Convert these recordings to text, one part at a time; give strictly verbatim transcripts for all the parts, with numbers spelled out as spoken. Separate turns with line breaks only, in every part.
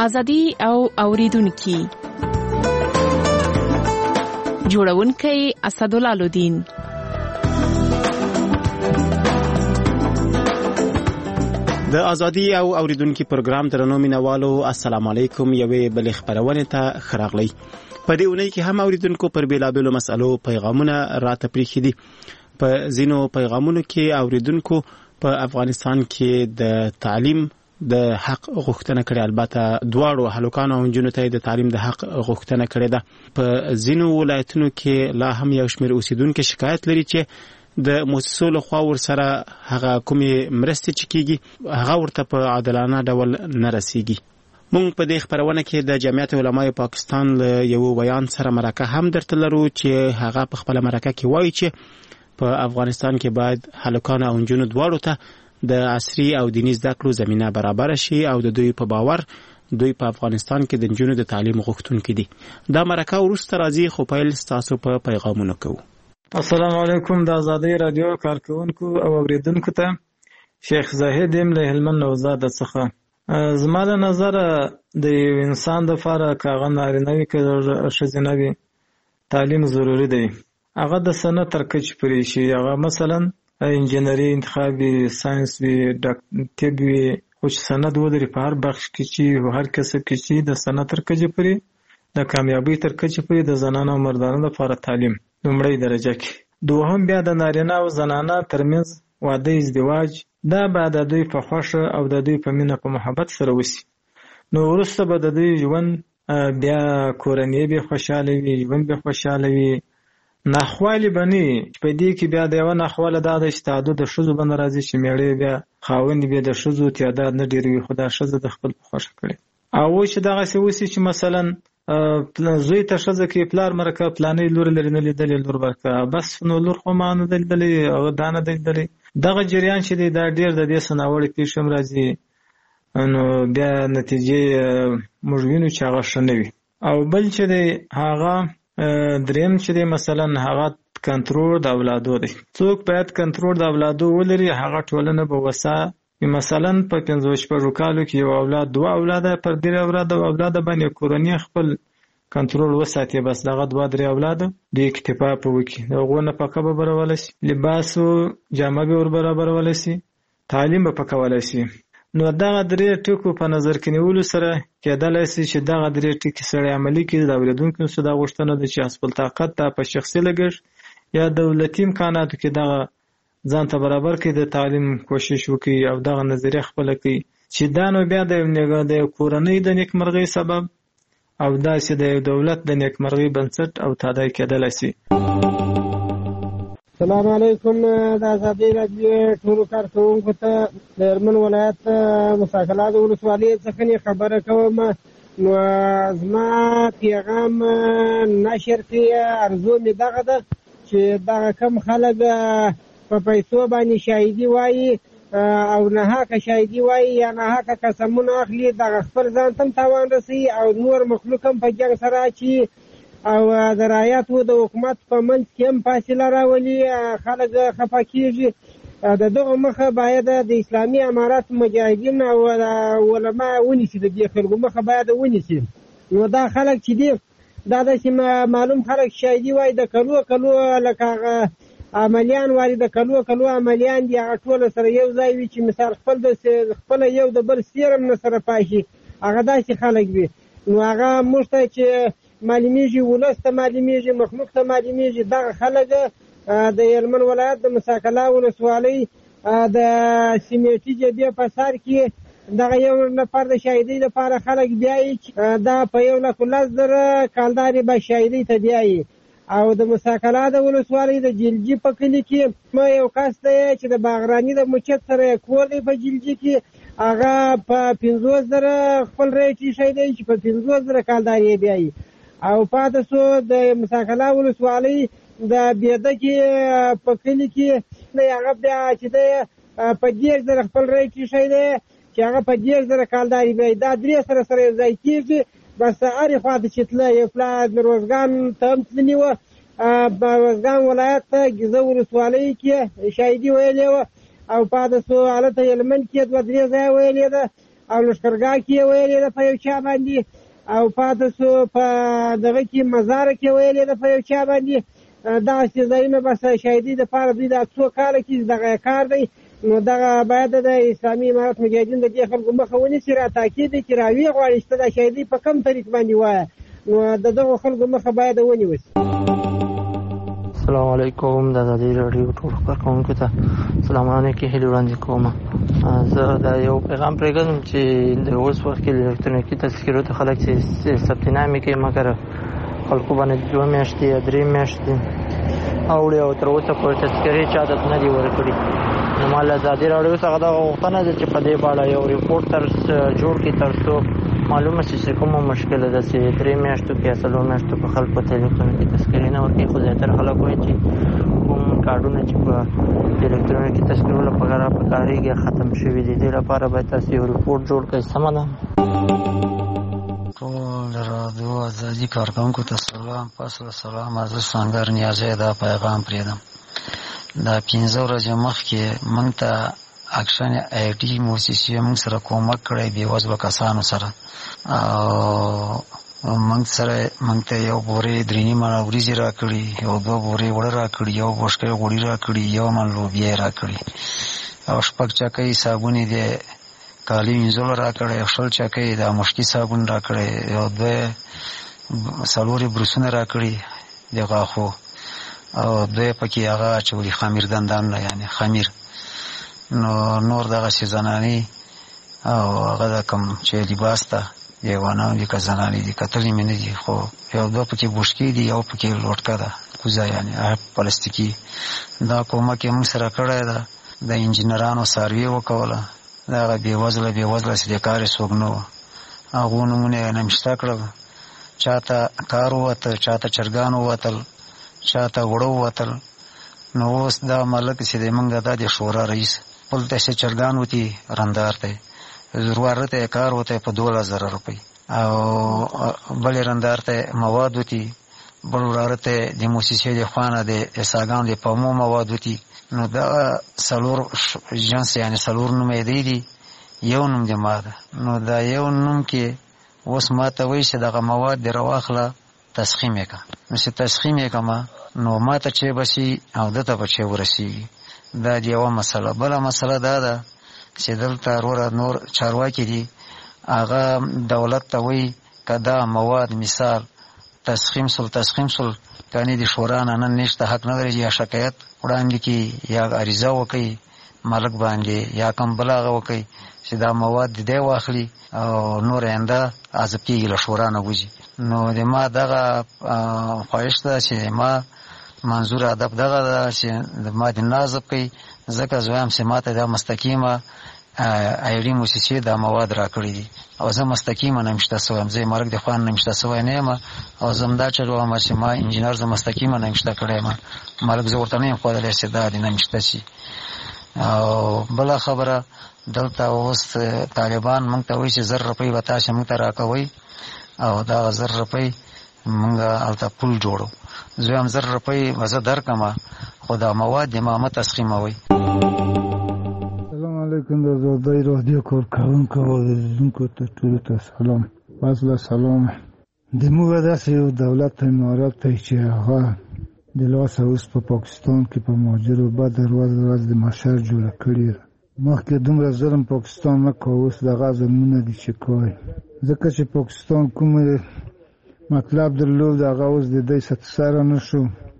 ازادي او اوریدونکو جوړونکي اسدالله لودین.
د ازادي او اوریدونکو پروګرام درنو مینوالو السلام علیکم. یوې بل خبرونه ته خراغلی. په دې اونۍ کې هم اوریدونکو پر بیلابلو مسالو پیغامونه راته پریښي دي. په زینو پیغامونو کې اوریدونکو په افغانستان کې د تعلیم د حق غوښتنه کړې، البته دواړو هلکانو او نجونو ته د تعلیم د حق غوښتنه کړې ده. په زینو ولایتونو کې لا هم یو شمېر اوسیدونکو شکایت لري چې د مؤسسو له خوا ورسره هغه کومې مرستې چې کیږي هغه ورته په عادلانه ډول نه رسیږي. موږ په دې خبرونه کې د جمعیت علماء پاکستان له یو بیان سره مرکه هم درته لرو چې هغه په خپل مرکه کې وایي چې په افغانستان کې باید هلکان او نجونو دواړو ته د عصري او دیني زده کړو زمينه برابر شي او د دوی په باور دوی په افغانستان کې د نجونو د تعلیم غوښتونکي دي. دا مرکه وروسته راځي، خو پیل ستاسو په پیغامونو کوو.
السلام علیکم. د آزادۍ رادیو کارکونکو او اوریدونکو ته شیخ زاهد یم له هلمند نوزاد څخه. زما له نظر د یو انسان د لپاره کاغه نارینه وي که ښځینه وي تعلیم ضروری دی. هغه د سند تر کچې پورې شي. هغه مثلا انجینري انتخاب وي، ساینس وي، طب وي، خو چې سند ولري په هر بخش کې چې هر کسب کې چې د سند تر کچې پورې د کامیابی تر کچې پورې د زنانو او مردانو لپاره تعلیم لومړی درجه کې. دوهم بیا د نارینه او زنانه ترمنځ واده ازدواج، دا به د دوی په خوښه او د دوی په مینه په محبت سره وشي. نو وروسته به د دوی ژوند بیا کورنۍ به خوشاله وي، ژوند به خوشاله وي، ناخوالې به نه وي. په دې کې بیا د یوه ناخواله دا ده چې تعدد د ښځو به نه راځي چې مېړه بیا خاوند بیا د ښځو تعداد نه ډېر وي، خو دا ښځه د خپل په خوښه کړي. او چې دغسې وشي چې مثلا زوی ته ښځه کې پلار مرکه پلانې لور لري نه لیدلې لور ورکه، بس نو لور خو ما نه لیدلې هغه دا نه لیدلې. دغه جریان چې دی دا ډېر د دې څه ناوړې پېښې هم راځي، نو بیا نتیجې موږ وینو چې هغه ښه نه وي. او بل چې دی هغه دریم چې دی مثلا هغه کنټرول د اولادو دی. څوک باید کنټرول د اولادو ولري، هغه ټولنه به وسه. مثلا په پنځه شپږو کالو کې یو اولاد دوه اولاده پر درې اولاده اولاده باندې کورنۍ خپل کنټرول وساتي، بس دغه دوه درې اولاده دوی اکتفا په وکړي. د هغو نفقه به برابرولی شي، لباس او جامه به ور برابرولی شي، تعلیم به پکولی شي. نو دغه درې ټکو په نظر کې نیولو سره کېدلی شي چې دغه درې ټکي سړی عملي کړي. د اورېدونکو څخه دا غوښتنه ده چې خپل طاقت ته په شخصي لګښت یا دولتي امکاناتو کې دغه ځان ته برابر کړي، د تعلیم کوشش وکړي او دغه نظریه خپله کړي چې دا نو بیا د کورنۍ د نیکمرغۍ سبب او داسې د دولت د نیکمرغۍ بنسټ او تادی کېدلی شي.
السلام علیکم. د آزادۍ رادیو ټولو کارکوونکو ته د هلمند ولایت مساکلات ولسوالۍ څخه خبره کوم. نو زما پیغام نشر کې ارزو مې دغه ده چې دغه کم خلک په پیسو باندې شاهدي وایي او ناحقه شاهدي وایي یا ناحقه قسمونه اخلي، دغه خپل ځان ته هم تاوان رسوي او نور مخلوق هم په جنګ سره اچي او د رعایتو د حکومت په منځ کې هم فاصله راولي، خلک خفه کېږي. د دغه مخه باید د اسلامي امارات مجاهدین او علما ونیسي، د دې خلکو مخه باید ونیسي. نو دا خلک چې دي دا داسې معلوم خلک شاهدي وایي د کلو کلو لکه عملیان واري د کلو کلو عملیان دي، هغه ټول سره یو ځای وي چې مثال خپل د خپل یو د بل سیرم نه سره پاشي، هغه داسې خلک وي. نو هغه موږ ته چې معلومیږي، ولس ته معلومیږي، مخلوق ته معلومیږي، دغه خلک د هلمند ولایت د مساکلا ولسوالۍ د سیمټي جبهې په سر کې دغه یو نفر د شاهدۍ لپاره خلک بیایي چې دا په یو لک لس زره کالدارې به شاهدۍ ته بیایي. او د مساکلا د ولسوالۍ د جلجي په کلي کې ما یو کس دی چې د باغراني د مچت سره کور دی په جلجي کې، هغه په پنځوس زره خپل ریټ ایښی دی چې په پنځوس زره کالدارې بیایي. او پاتې سو د مساکلا ولسوالۍ د بیده کې په کلي کې هغه بیا چې دی په دېرش زره خپل ریټ ایښی دی چې هغه په دېرش زره کالدارې بیایي. دا درې سره سره یو ځای کېږي، بس هرې خواته چې تله یو پلا روزګان ته هم تللي وه، په روزګان ولایت ته ګیزه ولسوالۍ کې شاهدي ویلې وه او پاتې سو هلته هلمند کې دوه درې ځایه ویلې ده او لښکرګاه کې یې ویلې ده په یو چا باندې، او پاتې سو په دغه کې مزار کې ویلې ده په یو چا باندې. دغسې ځایونه بس شهیدي دپاره دوی دا څو کاله کې دغه کار دی. نو دغه باید د اسلامي امارت مجاهدین د دې خلکو مخه ونیسي، را تاکید دی چې راویې غواړي چې دا شهیدي په کوم طریق باندې وایه، نو د دغو خلکو مخه باید ونیول شي.
السلام علیکم. د ازادي راډیو ټولو کارکوونکو ته سلامونه کې هیلې وړاندې کوم. زه دا یو پیغام پرېږدم چې د اوس وخت کې الکترونیکي تذکرو ته خلک چې ثبتنامې کوي، مګر خلکو باندې دوه میاشتې یا درې میاشتې اوړي او تر اوسه پورې تذکرې چا ته نه دي ورکړي. نو ما له ازادي راډیو څخه دغه غوښتنه ده چې په دې په اړه یو ریپورټ تر جوړ کړي، تر څو معلومه شي چې کومه مشکله ده چې درې میاشتو کې یا څلور میاشتو په خلکو ته الکترونیکي تذکرې نه ورکوي. خو زیاتره خلک وایي چې کوم کارډونه چې په الکترونیکي تذکرو لپاره پکارېږي ختم شوي دي. دې لپاره باید تاسو یو ریپورټ جوړ کړئ. سمه ده.
ټول رادیو ازادي کارکوونکو ته سلام. پس له سلامه زه سنګر نیازی دا پیغام پرېږدم. دا پنځه ورځې مخکې موږ ته اکشن آی ټي موسسې موږ سره کومک کړی بېوزلو کسانو سره، او موږ سره موږ ته یو بورې درې نیمه وریځې راکړي، یو دوه بورې اوړه راکړي، یو بوشکۍ غوړي راکړي، یو من لوبیا یې راکړي، او شپږ چکۍ صابون یې د کالي وینځلو راکړی، یو شل چکۍ د مشکي صابون راکړی، یو دوه څلور یې بروسونه راکړي د غاښو، او دوی پکې هغه اچولي خمیر دندانونه، یعنې خمیر. نو نور دغسې زنانې او هغه د کوم چې لباس ته دیوانان دي که زنانې دي کتلې مې نه دي، خو یو دوه پکې بوشکې دي، یو پکې لوټکه ده کوزه، یعنې پلاستیکي. دا کومک یې موږ سره کړی ده. د انجینرانو سروې وکوله، د هغه بېوزله بېوزله چې د کار یې څوک نه وه، هغو نومونه یې نمشته کړل. چا ته کار ووتل، چا ته چرګان ووتل، چا ته وړه ووتل. نو اوس دا ملک چې دی موږ دا د شورا رئیس خپل ته چې چرګان وتي رندار ته ضرورت یې کار وتی په دولس زره روپۍ، او بلې رندار ته مواد وتي، بل وراره ته د موسسې د خوا نه د اساګانو د پامو مواد وتي. نو دا څلور جنس یعنې څلور نومېدی دي، یو نوم د ما ده. نو دا یو نوم کې اوس ما ته وایي چې دغه مواد دې راواخله تسخیم یې کړه. نو چې تسخیم یې کړمه نو ما ته چې بسي او ده ته به چې ورسېږي. دا د یوه مسله. بله مسله دا ده چې دلته وروره نور چارواکي دي، هغه دولت ته وایي که دا مواد مثال تسخیم سل تسخیم سل کنې د شورا نه نن نشته حق نه لري، یا شکایت وړاندې کړي، یا عریضه وکړي ملک باندې، یا کوم بل هغه وکړي چې دا مواد د دی واخلي او نور آینده عذاب کېږي له شورا نه وځي. نو د ما دغه خواهش ده چې ما منظور ادب دغه ده چې ما د نازب کوي، ځکه زه وایم چې ما ته دا مستقیمه ایډي موسسې دا مواد راکړي دي، او زه مستقیمه نمشته سوی یم، زه یې مرګ د خوا نه نمشته سوی نه یم، او زه همدا چل وایم چې ما انجینر زه مستقیمه نمشته کړی یم، مرګ زه ورته نه یم ښودلی چې دا دې نمشته شي. او بله خبره دلته اوس طالبان موږ ته وایي چې زر روپۍ به تاسې موږ ته راکوئ، او دغه زر روپۍ موږ هلته پول جوړو. زه وایم زر روپۍ به زه درکړم، خو دا مواد دې ما مه تسخیموئ.
السلام علیکم. د ازادۍ راډیو کارکوونکو او اورېدونکو ته ټولو ته سلام. پس له سلامه د موږ داسې یو دولت امارت دی چې هغه د لاسه اوس په پاکستان کې په مهاجرو بده ورځ ورځ د محشر جوړه کړې ده. مخکې دومره ظلم پاکستان نه کوه، اوس دغه ظلمونه دي چې کوي، ځکه چې پاکستان کوم مطلب درلود هغه اوس د دوی سره نه شو.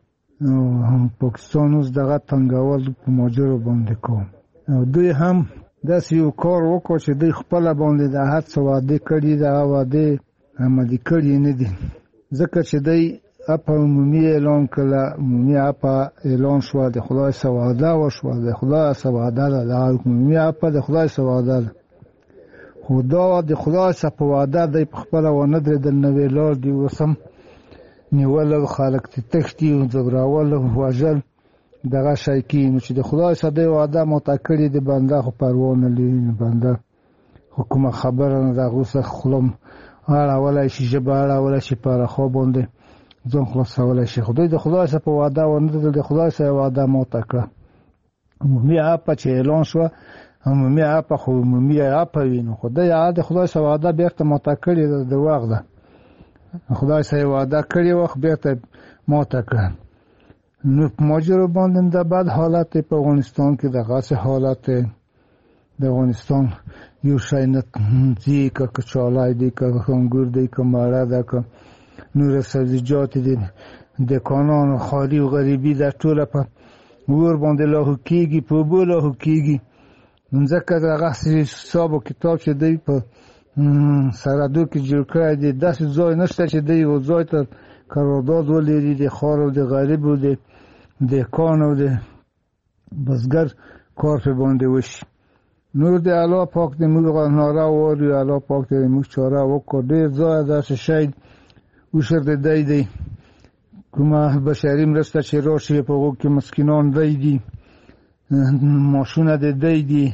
پاکستان اوس دغه تنګول په مهاجرو باندې کوم، او دوی هم داسې یو کار وکړو چې دوی خپله باندې د هر څه وعدې کړي دي، هغه وعدې عملي کړي نه دي، ځکه چې دوی اپا عمومي اعلان کړله، عمومي اپا اعلان شوه، د خدای څه وعده وشوه، د خدای څه وعده ده، دغه عمومي اپا د خدای څه وعده ده، خو دا د خدای څه په وعده دی په خپله ونه درېدل، نوې لار دي اوس هم نیول او خلک ترې تښتي او ځوراول او وژل دغه شی کېږي. نو چې د خدای څه دی وعده ماته کړې د بنده خو پروا نه لري، نو بنده خو کومه خبره نه د هغو څخه خوله اړولی شي، ژبه اړولی شي، په رخوا باندې ځان خلاصولی شي. خو دوی د خدای څه په وعده ونه درېدل، د خدای څه وعده ماته کړه. عمومي اپه چې اعلان شوه عمومي اپه خو عمومي اپه وي نو خو د یاد خدای سره وعده بیرته ماته کړې د وخت ده خدای سره وعده کړې وخت بیرته ماته کړه نو ماجرا باندې د بعد حالت په افغانستان کې د غاصه حالت د افغانستان یو شای نه دی که کچالای دی که انګور دی که ماره ده که نور سبزیجات دي د کانونو خالی او غریبي د ټوله په ور باندې لاهو کېږي په اوبو لاهو کېږي ځکه دغه حساب و کتاب چې دی په سرحدو کې جوړ کړی دی داسې ځای نشته چې دی یو ځای ته قرارداد ولري د ښار او د غریب او د دهقان او د بزګر کار په باندې وشي نور د الله پاک دې موږ ناره ووایو الله پاک دې موږ چاره وکړو ډېر ځای داسې شی وشر د دی دی کومه بشري مرسته چې راشي په هغو کې مسکینان دی دي ماشونه د دی دي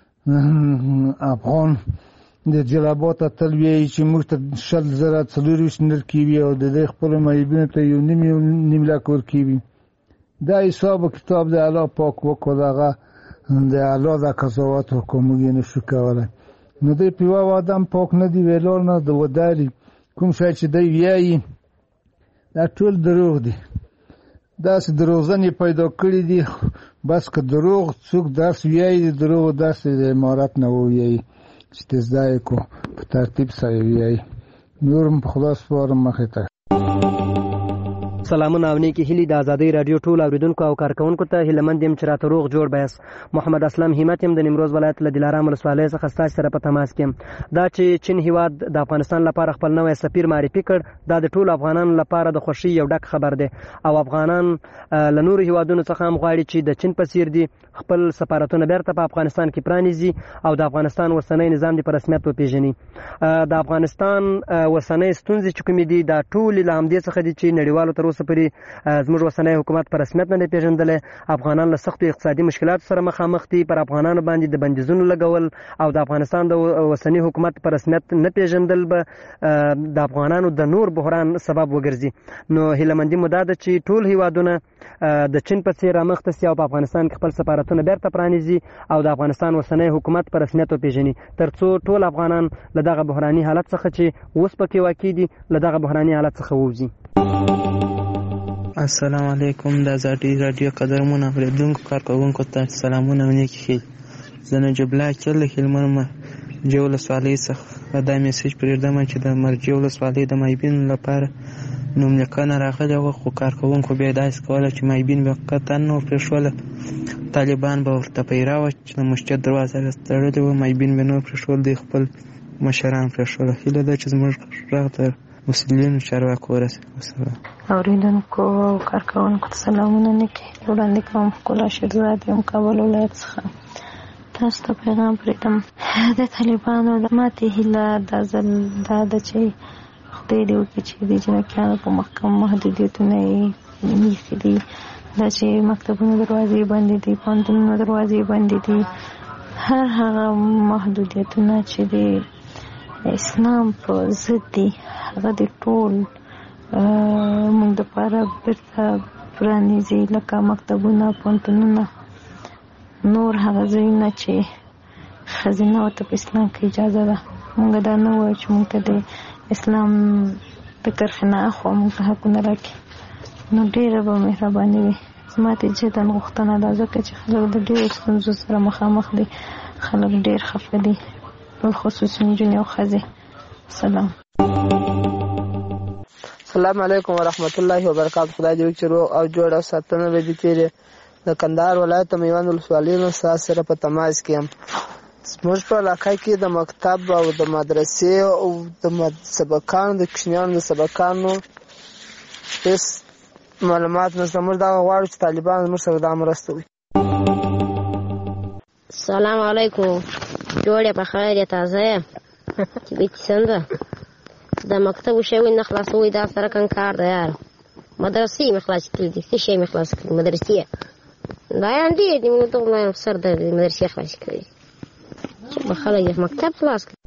افغان د جلبات تل وایي چې موږ ته شل زره څلورویشت نرکې وي او د دی خپلو معیبینو ته یو نیم یو نیم لک ورکې وي دا حساب و کتاب د الله پاک وکړو دغه د الله د قضاوت وکړو موږ یې نشو کولی نو دی په یوه آدم پاک نه دی ویلار نه د وداري کوم شی چې دی ویایي دا ټول دروغ دی داسې دروغجنې پیدا کړي دي بس که دروغ څوک درس ویایي د دروغو درس د امارت نه وویایي چې ته زده یې کو په ترتیب سره ویایي نور هم په خدا سپارم مخې ته
سلامونه او نیکی هیلې د ازادۍ راډیو ټول اوریدونکو او کارکونکو ته هیلهمند یم چې راته روغ جوړ بیاست محمد اسلم همت یم د نیمروز ولایت له دلارام ولسوالۍ څخه ستاسو سره په تماس کې یم دا چې چین هیواد د افغانستان لپاره خپل نوی سفیر معرفي کړ دا د ټولو افغانانو لپاره د خوښۍ یو ډک خبر دی او افغانان له نورو هیوادونو څخه هم غواړي چې د چین په څیر دي خپل سفارتونه بیرته په افغانستان کې پرانیزي او د افغانستان اوسنی نظام د په رسمیت وپیژني د افغانستان اوسنۍ ستونزې چې کومې دي دا ټولې له همدې څخه دي چې نړیوالو تر اوسه پورې زموږ اوسنی حکومت په رسمیت نه دی پیژندلی افغانان له سختو اقتصادي مشکلاتو سره مخامخ دي پر افغانانو باندې د بندیزونو لګول او د افغانستان د اوسني حکومت په رسمیت نه پیژندل به د افغانانو د نور بحران سبب وګرځي نو هیلهمندي مو دا ده چې ټول هیوادونه د چین په څیر رامخته سي او په افغانستان کې خپل سفارتونه بیرته پرانیزي او د افغانستان اوسنی حکومت په رسمیت وپیژني تر څو ټول افغانان له دغه بحراني حالت څخه چې اوس پکې واقع دي له دغه بحراني حالت څخه ووځي
السلام علیکم د ازادۍ راډیو قدرمن اوریدونکو کارکوونکو ته سلامونه او نیکې ښې زه نجیب الله اکل له هلمند مرجې ولسوالۍ څخه دا میسج پرېږدم چې د مرجې ولسوالۍ د مایبینو لپاره نوملیکنه راغلې وه خو کارکوونکو بیا یې داسې کوله چې مایبین به قطعا نه پرېښوله طالبان به ورته پیرا وه چې د مسجد دروازه یې تړلې وه مایبین به نه پرېښول دوی خپل مشران پرېښوله هیله ده چې زموږ غږ د مسلمانو چارواکو ورسېږي
اوریدونکو او کارکوونکو ته سلامونه نیکې وړاندې کوم ښکلا شیرزاد یم کابل ولایت څخه تاسو ته پیغام پرېږدم د طالبانو د ماتې هیله دا ځل دا ده چې خدای دې وکړي چې د جنکیانو په محکم محدودیتونه یې ایښي دي دا چې مکتبونو دروازې بندې دي پوهنتونونو دروازې بندې دي هر هغه محدودیتونه چې د اسلام په ضد دي هغه د ټول موږ دپاره بیرته پرانیزي لکه مکتبونه پوهنتونونه نور هغه ځایونه چې ښځینه ورته په اسلام کې اجازه ده موږ دا نه وایو چې موږ ته د اسلام د کرښې نه اخوا موږ ته حقونه راکړي نو ډېره به مهرباني وي زما ته جدا غوښتنه ده ځکه چې خلک د ډېرو ستونزو سره مخامخ دي خلک ډېر خفه دي بالخصوص نجونې او ښځې سلام
السلام علیکم ورحمت الله وبرکاته خدای دې وکړي روغ او جوړ او ساتنه به دې تیرې د کندهار ولایت میوند ولسوالۍ نه ستاسو سره په تماس کې یم زموږ په علاقه کې د مکتب او د مدرسې او د سبقانو د کوچنیانو د سبقانو هېڅ معلومات نشته موږ دغه غواړو چې طالبان زموږ سره دا مرسته وکړي
السلام علیکم جوړ یې په خیر یې تازه یې چې بیتي څنګه د مکتب شوی نه خلاصوي دا سره کم کار دی یار مدرسې مې خلاص کړي دي څه شی مې خلاص کړي مدرسې دا یې ډېر دي موږ ته وایم سر درد دی مدرسې خلاص کړي چې به خلک یې مکتب خلاص کړي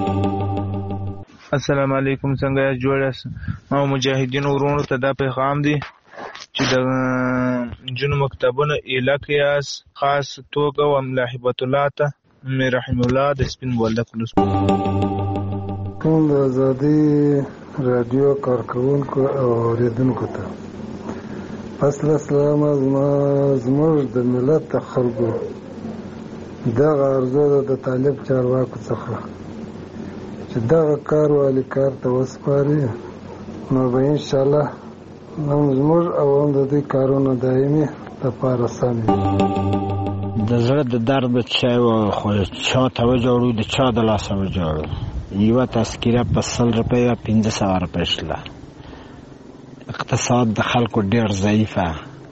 السلام علیکم څنګه یاست جوړ یاست او مجاهدینو ورونو ته دا پیغام دی چې د نجونو مکتبونه ایله کې یاست خاص توګه و ملا هبت الله ته مې رحیم الله د سپین بولدک ولسوالۍ.
ټول د ازادي رادیو کارکوونکو او اورېدونکو ته اصل اسلام زموږ د ملت د خلکو دغه عرضه ده د طالب چارواکو څخه چې دغه کار والي کار ته وسپاري، نو به انشاءالله هم زموږ او هم د دوی کارونه دایمي لپاره سم وي.
د زړه د درد چا خو چا ته وجوړو د چا د لاسه وجوړو. یوه تذکیره په سل روپیه پنځه سوه روپۍ شله. اقتصاد د خلکو ډېر ضعیفه،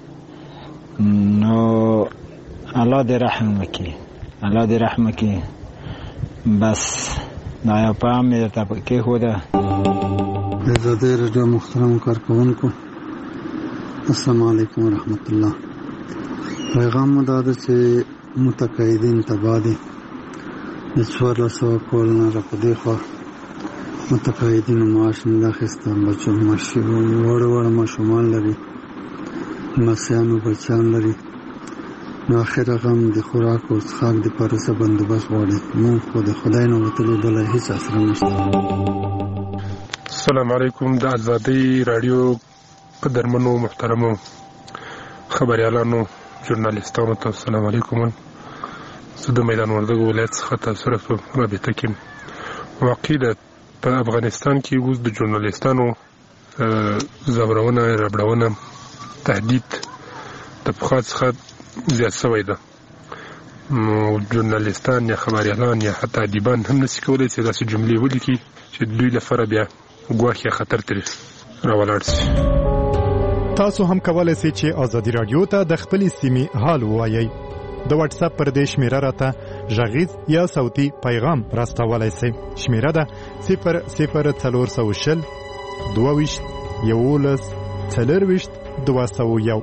نو الله دې رحم وکړي، الله دې رحم وکړي. بس دا یو پیغام مې درته کېښوده.
د ازادۍ راډیو محترمو کارکوونکو السلام علیکم ورحمت الله. پیغام مو دا ده چې متقاعدین تباه دي. د څوارلس سوه کال نه را په دې خوا متقاعدینو معاش نه ده اخیسته. بچو وړه وړه ماشومان لري، لمسیانو بچیان لري، نو اخر غم د خوراک او څښاک دپاره څه بندوبست غواړي. مونږ خو د خدای نه وتلي بله هېڅ اسره نشته.
السلام علیکم. د ازادۍ راډیو قدرمنو محترمو خبریالانو ژورنالیستانو ته السلام علیکم. زه د میدان وردګو ولایت څخه تاسو سره په رابطه کې یم. واقع ده په افغانستان کې اوس د ژورنالیستانو ځورونه، ربړونه، تهدید د پخوا څخه زیات شوی ده. ژورنالیستان یا خبریالان یا حتی ادیبان هم نشي کولی چې داسې جملې ولیکي چې دوی لپاره بیا ګواښ یا خطر ترې راولاړ شي.
تاسو هم کولی شئ چې ازادي راډیو ته د خپلې سیمې حال ووایئ. د واتس اپ پر دې شمیره راته غږیز یا صوتي پیغام راستولی شئ. شمیره ده صفر صفر څلور سوه شل دوه ویشت یولس څلرویشت دوه سوه یو.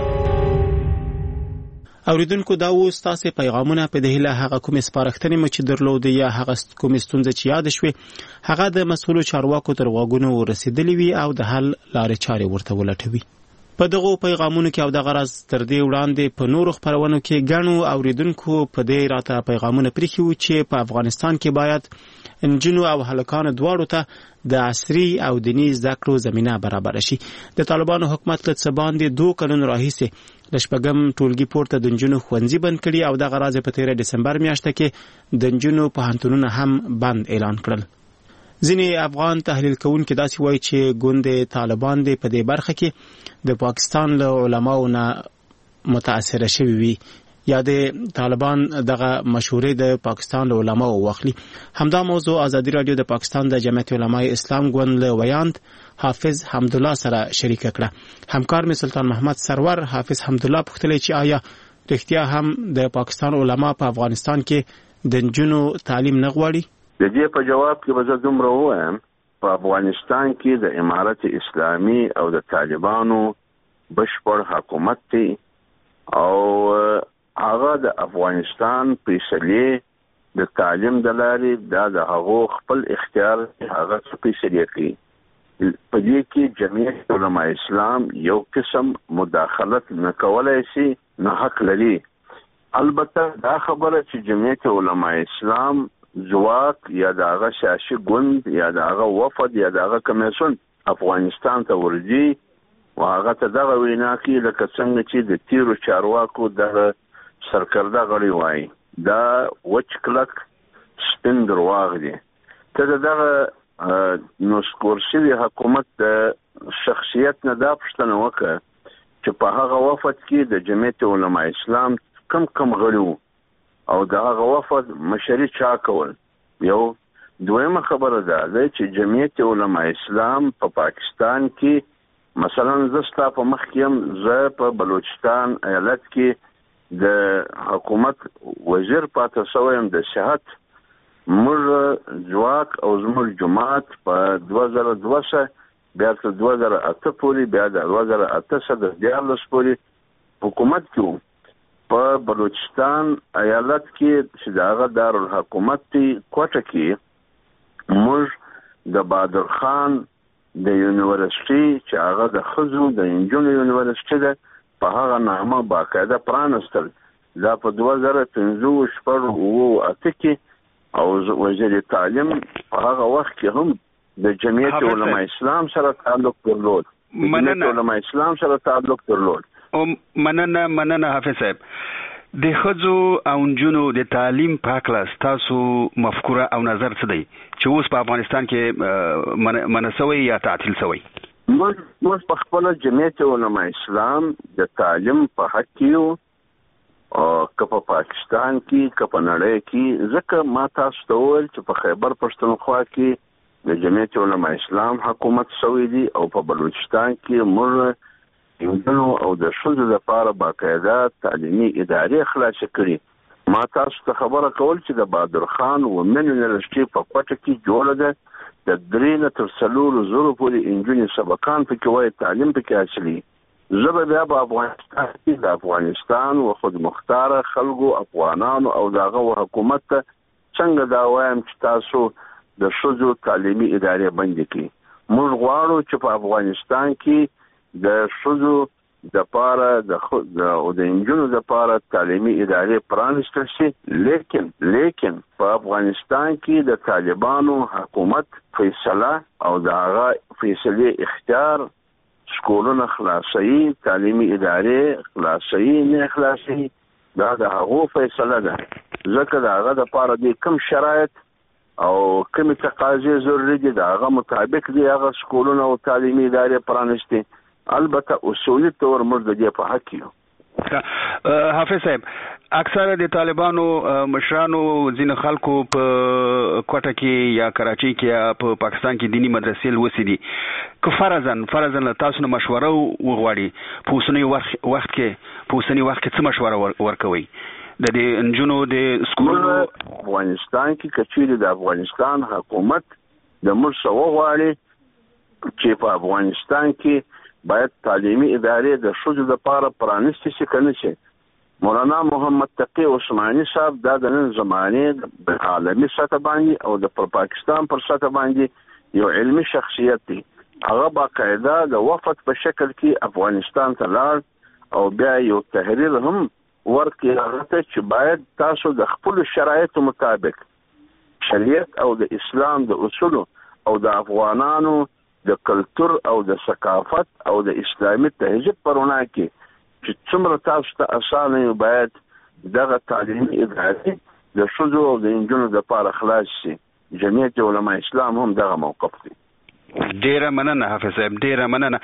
اوریدونکو دا و ستاسې پیغامونه په دې هیله هغه کومې سپارښتنې مو چې درلودې یا هغه کومې ستونزه چې یاد شوې هغه د مسؤلو چارواکو تر غوږونو ورسېدلې وي او د حل لارې چارې ورته ولټوي. په دغو پیغامونو کې او د غرض تر دې وړاندې په نورو خپرونو کې ګڼو اوریدونکو په دې راته پیغامونه پرېښي وو چې په افغانستان کې باید نجونو او هلکانو دواړو ته د عصري او دیني زده کړو زمینه برابر شي. د طالبانو حکومت له څه باندې دوه کلونو راهیسې د شپږم ټولګي پورته د نجونو ښوونځي بند کړي او دغه راز په تېره ډسمبر میاشته کې د نجونو پوهنتونونه هم بند اعلان کړل. ځینې افغان تحلیل کوونکي داسې وایي چې ګوند طالبان دې په دې برخه کې د پاکستان له علماو نه متاثره شوي وي یا د طالبان دغه مشورې د پاکستان له علماو واخلي. همدا موضوع ازادي راډیو د پاکستان د جمعیت علماء اسلام ګوند له ویاند حافظ حمدالله سره شریک کړه. همکار می سلطان محمد سرور حافظ حمدالله پوښتلی چې آیا رښتیا هم د پاکستان علما په افغانستان کې د نجونو تعلیم نه غواړي؟
د دې په جواب کې به زه دومره ووایم، په افغانستان کې د امارت اسلامي او د طالبانو بشپړ حکومت دی او هغه د افغانستان فیصلې د تعلیم د لارې دا د هغو خپل اختیار هغه فیصلې کوي. په دې کې جمعیت علماء اسلام یو قسم مداخلت نه کولای شي، نه حق لري. البته دا خبره چې جمعیت علماء اسلام ځواک یا د هغه سیاسي ګوند یا د هغه وفد یا د هغه کمیسیون افغانستان ته ورځي او هغه ته دغه وینا کوي لکه څنګه چې د تیرو چارواکو دغه سرکرده غړي وایي، دا وچ کلک سپین درواغ دي. ته دغه نسکور شوي حکومت د شخصیت نه دا پوښتنه وکړه چې په هغه وفد کې د جمعیت علماء اسلام کم کم غړي وو او د هغه وفد مشري چا کول. یو دویمه خبره ده چې جمعیت علماء اسلام په پا پاکستان کې مثلا زه ستا په مخ کې هم زه په بلوچستان ایالت کې د حکومت وزیر پاتې شوی یم د صحت. موږ ځواک او زموږ جماعت په دوه زره دوه بیا تر دوه زره اته پورې بیا د دوه زره اته څخه د دیارلس پورې حکومت کې وو. په بلوچستان ایالت کې چې د هغه دارالحکومت دی کوټه کې موږ د بادر خان د یونیورسيټي چې هغه د ښځو د انجونو یونیورسيټي ده په هغه نامه باقاعده پرانستل دا په دوه زره پنځه شپږ اوه اته کې او وزیر تعلیم په هغه وخت کې هم د جمعیت علماء اسلام سره تعلق درلود
مننه
علماء اسلام سره تعلق درلود
او مننه مننه حافظ صاحب د خځو او نجونو د تعلیم په اړه تاسو مفکوره او نظر څه دی چې اوس په افغانستان کې منسوي یا تعطیل شوی؟
موږ موږ په خپل جمعیت علماء اسلام د تعلیم په حق کې او که په پاکستان کې که په نړۍ کې ځکه ما تاسو ته وویل چې په خیبر پښتونخوا کې د جمعیت علماء اسلام حکومت شوی دی او په بلوچستان کې موږ یوندنو او د ښځو لپاره باقاعده تعلیمي ادارې خلاصې کړي. ما تاسو ته خبره کول چې د بهادر خان ومن یونیورسټي په کوټه کې جوړه ده د درې نه تر څلورو زرو پورې انجونې سبقان پکې وایي تعلیم پکې حاصلي. زه به بیا په افغانستان کې د افغانستان و خود مختاره خلکو افغانانو او د هغه حکومت ته څنګه دا وایم چې تاسو د ښځو تعلیمي ادارې بندې کړي. موږ غواړو چې په افغانستان کې د ښځو د پاره د او د انجونو د پاره تعلیمي ادارې پرانیستل شي، لیکن لیکن په افغانستان کې د طالبانو حکومت فیصله او د هغه فیصلې اختیار سکولونه خلاصوي، تعلیمي ادارې خلاصوي نه خلاصوي، دا د هغو فیصله ده. ځکه د هغه د پاره د کم شرایط او کوم تقاضې ضروري دي د هغه مطابق دی هغه سکولونه او تعلیمي ادارې پرانیستي. البته اصولي تور موږ د دې په حق یو.
حافظ صاحب اکثره د طالبانو مشرانو ځینې خلکو په کوټه کې یا کراچۍ کې یا په پاکستان کې دینی مدرسې لوستي دي. که فرضاً فرضاً له تاسو نه مشوره وغواړي په اوسني وخت کې په اوسني وخت کې څه مشوره ورکوي د دې نجونو د سکولونو
افغانستان کې؟ کچېرې د افغانستان حکومت د موږ څه وغواړي چې په افغانستان کې باید تعلیمي ادارې د ښځو لپاره پرانیستې شي که نه شي. مولانا محمد تقی عثماني صاحب دا د نن زمانې د عالمي سطح باندې او د پر پاکستان پر سطح باندې یو علمي شخصیت دی. هغه باقاعده د وفد په شکل کې افغانستان ته لاړ او بیا یو تحریر هم ورکړي هغه ته چې باید تاسو د خپلو شرایطو مطابق شریعت او د اسلام د اصولو او د افغانانو د کلتور او د ثقافت او د اسلامي تهذیب پرونه کې چې څومره تاسو ته اسانه یو باید دغه تعلیمي ادارې د ښځو او د نجونو لپاره خلاص شي. جمعیت علماء اسلام هم دغه موقف دی.
ډیره مننه حافظ صاحب، ډیره مننه.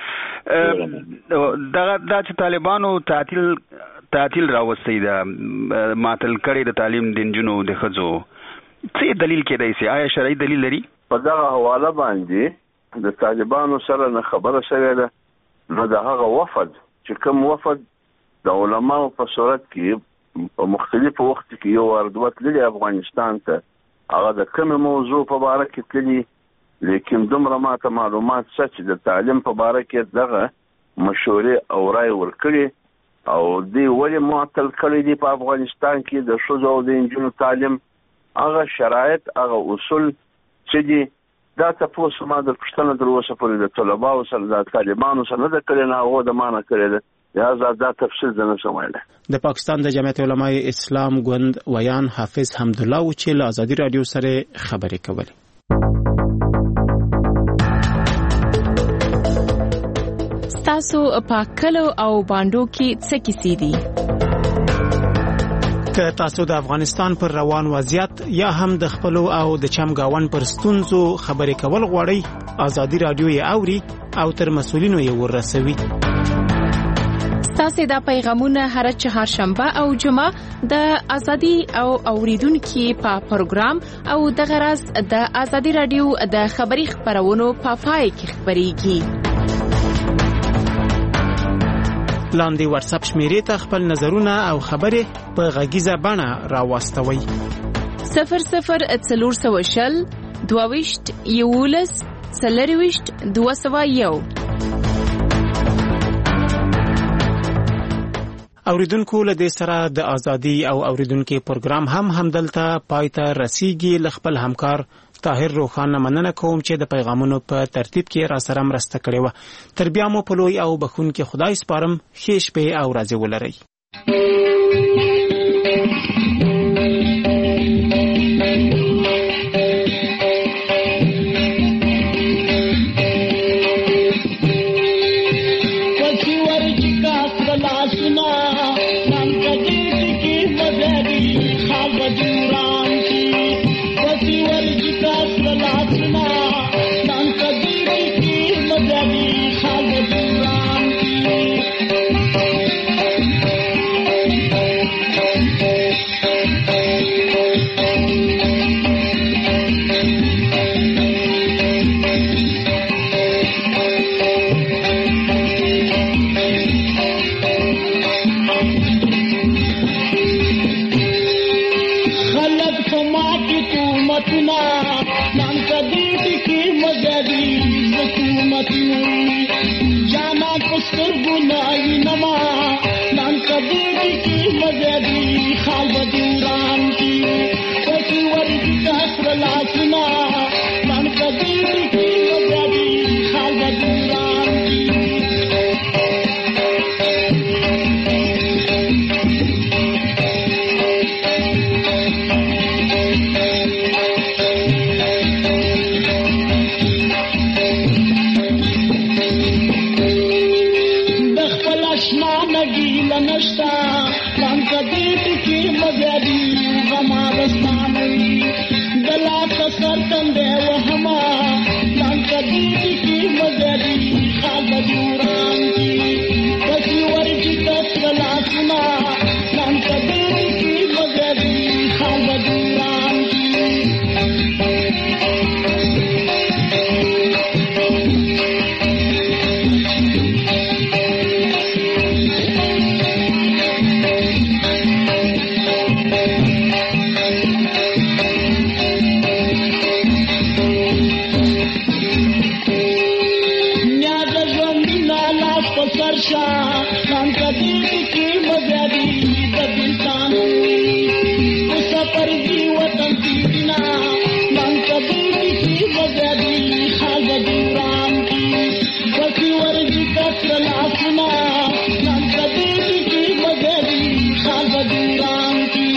دغه دا چې طالبانو تعطیل تعطیل راوستي دا معطل کړي د تعلیم د نجونو د ښځو، څه دلیل کېدای شي؟ آیا شرعي دلیل لري؟
په دغه حواله باندې د طالبانو سره نه خبره شوې ده. نو د هغه وفد چې کوم وفد د علماو په صورت کې په مختلفو وخت کې یو وار دوه تللي افغانستان ته، هغه د کومې موضوع په باره کې تللي، لیکن دومره ماته معلومات شته چې د تعلیم په باره کې دغه مشورې او رای ورکړي او دوی ولې معطل کړی دي په افغانستان کې د ښځو او د نجونو تعلیم. هغه شرایط هغه اصول چې دي دا تاسو ما د پښتنه در اوسه پورې د طلباو سره د طالبانو سره نه د کړی نه هغه د معنی کړی ده. لہذا دا تفصیل د نه سمایله.
د پاکستان د جمعیت علماء اسلام ګوند ویان حافظ حمدالله و چې له آزادي رادیو سره خبرې کولې.
تاسو په کلو او باندو کې څه کیسې دي؟
که تاسو د افغانستان پر روان وضعیت یا هم د خپل او د چمګاون پر ستونزو خبرې کول غواړئ، آزادي رادیو یې اوري او تر مسؤلینو یې ورسوي.
تاسو دا پیغامونه هر چهارشنبه او جمعه د آزادي او اوریدونکو په پروګرام او د غرض د آزادي رادیو د خبري خبرونو په پای کې خبريږي. لاندې واتس اپ شمیرې ته خپل نظرونه او خبرې په غږیزه بڼه راوستوي. صفر صفر څلور سوه شل دوه ویشت یولس څلور ویشت دوه سوه یو.
اوریدونکو له دې سره د ازادي او اوریدونکو پروګرام هم همدلته پای ته رسیږي. ل خپل همکار طاهر روخان مننه کوم چې د پیغامونو په ترتیب کې را سره مرسته کړې و. تر بیا مو په لوی او بخون کې خدای سپارم. ښه شپه او ورځ ولرئ.
لاسونه نن کدی ټکی مزدي حکومتي جانا پستر ګناي نما نن کدی ټکی مزدي خال بدوران کی پتی ورې تاسو لاسونه نن کدی ټکی مزدي خال بدوران کی नशा काम कभी टिकी मजारी हमारा सामने गला कसर कंदे वो हमा काम कभी टिकी मजारी खाल बदूरान की कसी वर्जी कसला सुना काम कभी टिकी मजारी खाल बदूरान की काम कभी टिकी मजारी बदिलसान उस पर जीवतन दीना काम कभी टिकी मजारी खाल बदूरान की बसी वर्जी कसला सुना काम कभी टिकी मजारी खाल बदूरान की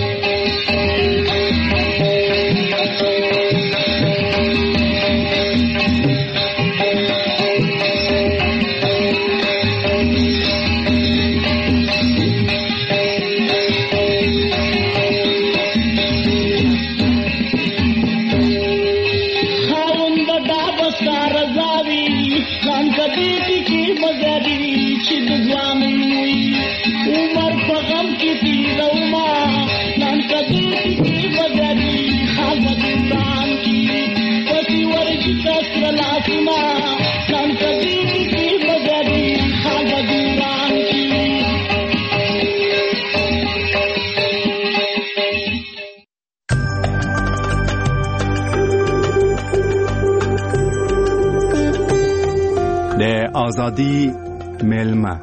آزادی ملما.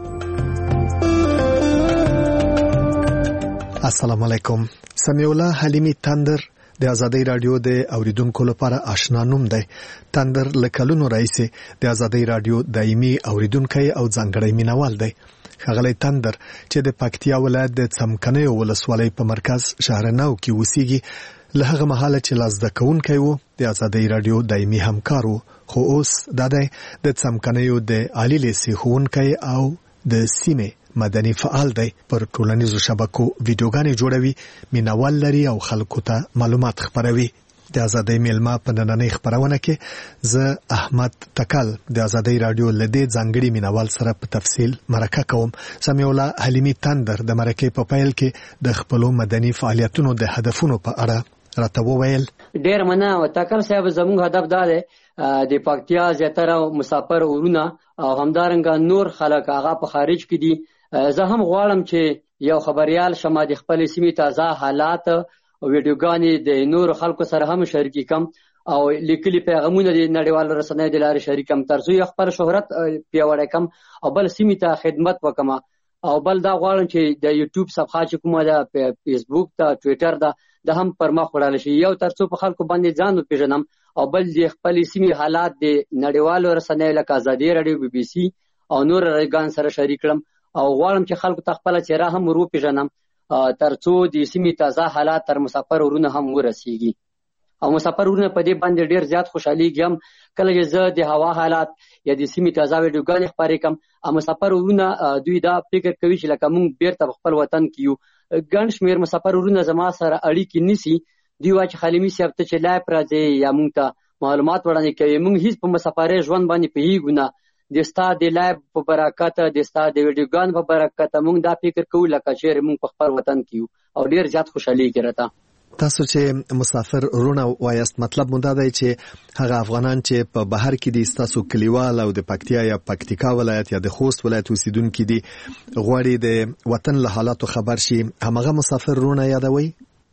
السلام علیکم. سمیع الله حلیمی تندر د آزادۍ رادیو د اوریدونکو لپاره آشنا نوم دی. تندر لکلونو رئیس د آزادۍ رادیو دایمي اوریدونکو او ځانګړی مینوال دی. ښاغلی تندر چې د پکتیا ولایت د څمکنیو ولسوالۍ په مرکز شهرنو کې اوسېږي، له هغه مهاله چې لازده کوونکی و د آزادۍ رادیو دایمي همکار و، خو اوس دا دی د څمکنیو د عالی لیسې ښوونکی او د سیمې مدني فعال دی. پر ټولنیزو شبکو ویډیوګانې جوړوي، مینوال لري او خلکو ته معلومات خپروي. د آزادۍ میلمه په نننۍ خپرونه کې زه احمد تکل د آزادۍ رادیو له دې ځانګړي مینوال سره په تفصیل مرکه کوم. سمیع الله حلیمی تندر د مرکې په پیل کې د خپلو مدني فعالیتونو د هدفونو په اړه راته وویل.
ډېر مننه تکل صاحب، زموږ هدف دا دی د پکتیا زیاتره مسافر ورونه او همدارنګه نور خلک هغه په خارج کې دي. زه هم غواړم چې یو خبريال شمه د خپل سیمې تازه حالات او ویډیوګانې د نور خلکو سره هم شریک کم او لیکلي پیغامونه د نړیوالو رسنیو د لارې شریک کم ترڅو خپل شهرت پیاوړی کم او بل سیمې ته خدمت وکم. او بل دا غواړم چې د یوټیوب صفحه چې کومه ده، فیسبوک ته، ټویټر ده، د هم پر مخ وړل شي، یو ترڅو په خلکو باندې ځان وپېژنم او بل د خپل سیمې حالات د نړیوالو رسنیو لکه آزادي رادیو، بي بي سي او نور رادیوګان سره شریک کړم. او غواړم چې خلکو ته خپل چهره هم وروپېژنم ترڅو د سیمې تازه حالات تر مسافر ورونه هم ورسیږي. او مسافر ورونه په دې باندې ډیر زیات خوشحاليږي هم کله چې زه د هوا حالات یا د سیمې تازه ویډیوګانې خپرې کوم. او مسافر ورونه دوی دا فکر کوي چې لکه موږ بیرته خپل وطن کې یو. ګڼ شمېر مسافر ورونه زما سره اړیکې نیسي، دوی وایي چې خلیمي صاحب ته چې لایف راځي یا موږ ته معلومات وړاندې کوي، موږ هیڅ په مسافرۍ ژوند باندې پوهیږو نه. د ستا د لایف په برکت، د ستا د ویډیوګانو په برکت موږ دا فکر کوو لکه چېرې موږ په خپل وطن کې یو او ډېر زیات خوشحالېږي راته.
تاسو چې مسافر ورونه وایاست، مطلب مو دا دی چې هغه افغانان چې په بهر کې دي، ستاسو کلیوال او د پکتیا یا پکتیکا ولایت یا د خوست ولایت اوسیدونکي دي، غواړي د وطن له حالاتو خبر شي، همغه مسافر ورونه یادوي؟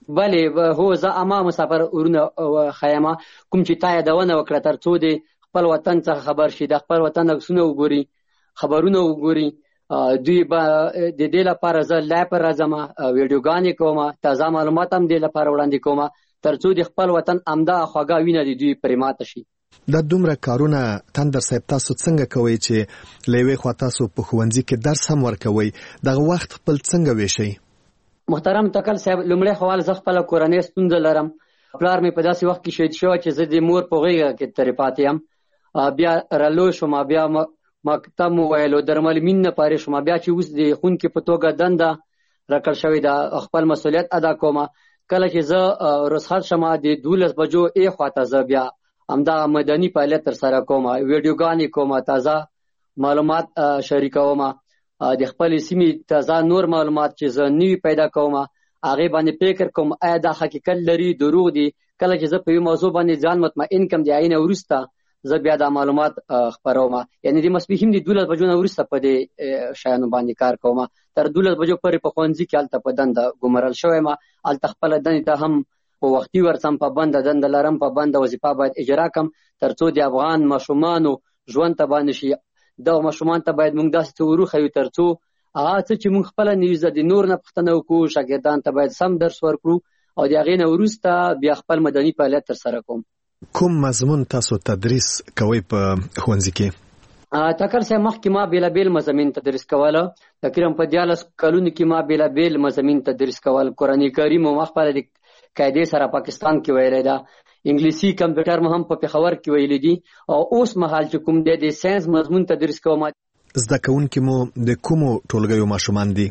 بلې هو زه اما مسافر ورونه خیمه کوم چې تا یادونه وکړه تر څو د خپل وطن څخه خبر شي د خپل وطن عکسونه وګوري خبرونه وګوري دوی به د دې لپاره زه لایو پر راځم ویډیوګانې کوم تازه معلومات هم دې لپاره وړاندې کوم تر څو د خپل وطن امدا خواږه وینه د دوی پرې ماته شي.
دا دومره کارونه تندر صاحب تاسو څنګه کوئ چې له یوې خوا تاسو په ښوونځي کې درس هم ورکوئ دغه وخت خپل څنګه ویشئ؟
محترم تکل صاحب لومړی خو زه خپله کورنۍ ستونزه لرم. پلار مې په داسې وخت کې شهید شوی چې زه د مور په غېږه کې ترې پاتې یم. بیا رالوی شوم بیا مکتب مو ویلو درمل مین نه پارې شوم بیا چې اوس د ښوونکي په توګه دنده راکړل شوې ده خپل مسؤلیت ادا کوم. کله چې زه رخصت شم د دولس بجو ای خواته زه بیا همدا مدني فعالیت ترسره کوم ویډیوګانې کوم تازه معلومات شریکوم د خپل سیمې تازه نور معلومات چې زه نوي پیدا کوم هغې باندې فکر کوم آیا دا حقیقت لري دروغ دي. کله چې زه په یو موضوع باندې ځان مطمئن کم د هغې نه وروسته زه بیا دا معلومات خپروم. یعنې د ماسپښین د دولس بجو نه وروسته په دې شیانو باندې کار کوم. تر دولس بجو پورې په ښوونځي کې هلته په دنده ګمارل شوی یم. هلته خپله دندې ته هم په وختي ورڅم پابنده دنده لرم پابنده وظیفه باید اجرا کم تر څو د افغان ماشومانو ژوند ته باندې شي. دغه ماشومان ته باید موږ داسې څه وروښیو تر څو هغه څه چې موږ خپله نوي زده د نور نه پوښتنه وکړو شاګردانو ته باید سم درس ورکړو او د هغې نه وروسته بیا خپل مدني فعالیت ترسره کوم.
کوم مضمون تاسو تدریس کوئ په ښوونځي کې؟
تکر صاحب مخکې ما بېلابېل مضامین تدریس کوله. تقریبا په دیارلس کلونو کې ما بېلابېل مضامین تدریس کول. قرآن کریم ما خپله د قاعدې سره پاکستان کې ویلی ده. انګلیسي کمپیوټر مو هم په پېښور کې ویلی دي او اوس مهال چې کوم دی د ساینس مضمون تدریس کوم.
زده کوونکي مو د کومو ټولګیو ماشومان دي؟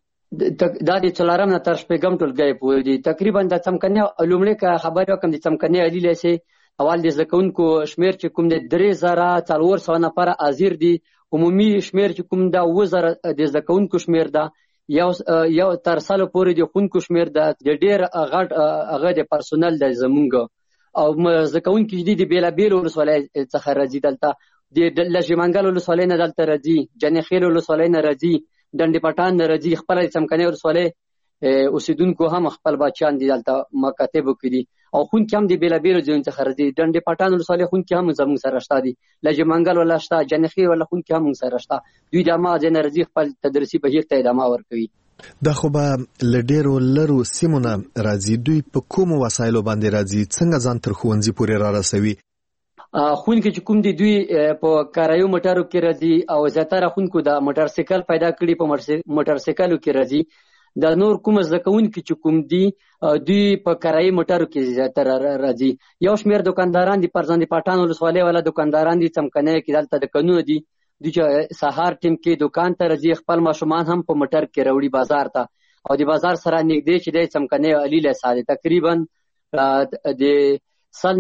دا د څلورم نه تر شپږم ټولګی پورې دي. تقریبا د څمکنۍ لومړی که خبرې وکړم د څمکنۍ علي لیسې اول د زده کوونکو شمېر چې کوم دی درې زره څلور سوه نفره حاضر دي. عمومي شمېر چې کوم ده اووه زره د زده کوونکو شمېر ده. یو یو تر سلو پورې د ښوونکو شمېر ده. د ډېر غټ هغه د پرسونل دی زمونږ او زده کوونکي چې دي د بېلابېلو ولسوالیو څخه راځي. دلته د لژمنګل ولسوالۍ نه دلته راځي جنې خیل ولسوالۍ نه راځي ډنډې پټان نه راځي. خپله د څمکنۍ ولسوالۍ اوسېدونکو هم خپل بچیان دي دلته مکاتبو کې دي او ښوونکي هم د بېلابېلو ځایونو څخه راځي. ډنډې پټان ولسوالۍ ښوونکي هم زموږ سره شته دي. لژمنګل والا شته جنې خیل والا ښوونکي هم موږ سره شته. دوی د هماغه ځای نه راځي خپل تدریسي بهیر ته ادامه ورکوي.
دا خو به له ډېرو لرو سیمو نه راځي. دوی په کومو وسایلو باندې راځي؟ څنګه ځان تر ښوونځي پورې را رسوي؟
ښوونکي چې کوم دي دوی په کارایو موټرو کې راځي او زیاتره ښوونکو د موټر سایکل پیدا کړي په موټر سایکلو کې راځي. د نور کوم زده کوونکي چې کوم دي دوی په کرایي موټرو کې زیاتره راځي. یو شمېر دکانداران دي پرځان د پټان ولسوالۍ والا دکانداران دي څمکنۍ کې دلته دکانونه دي. دوی چې سهار ټیم کې دکان ته راځي خپل ماشومان هم په موټر کې راوړي بازار ته او د بازار سره نږدې چې دی څمکنۍ علي لیسه دی تقریبا د سل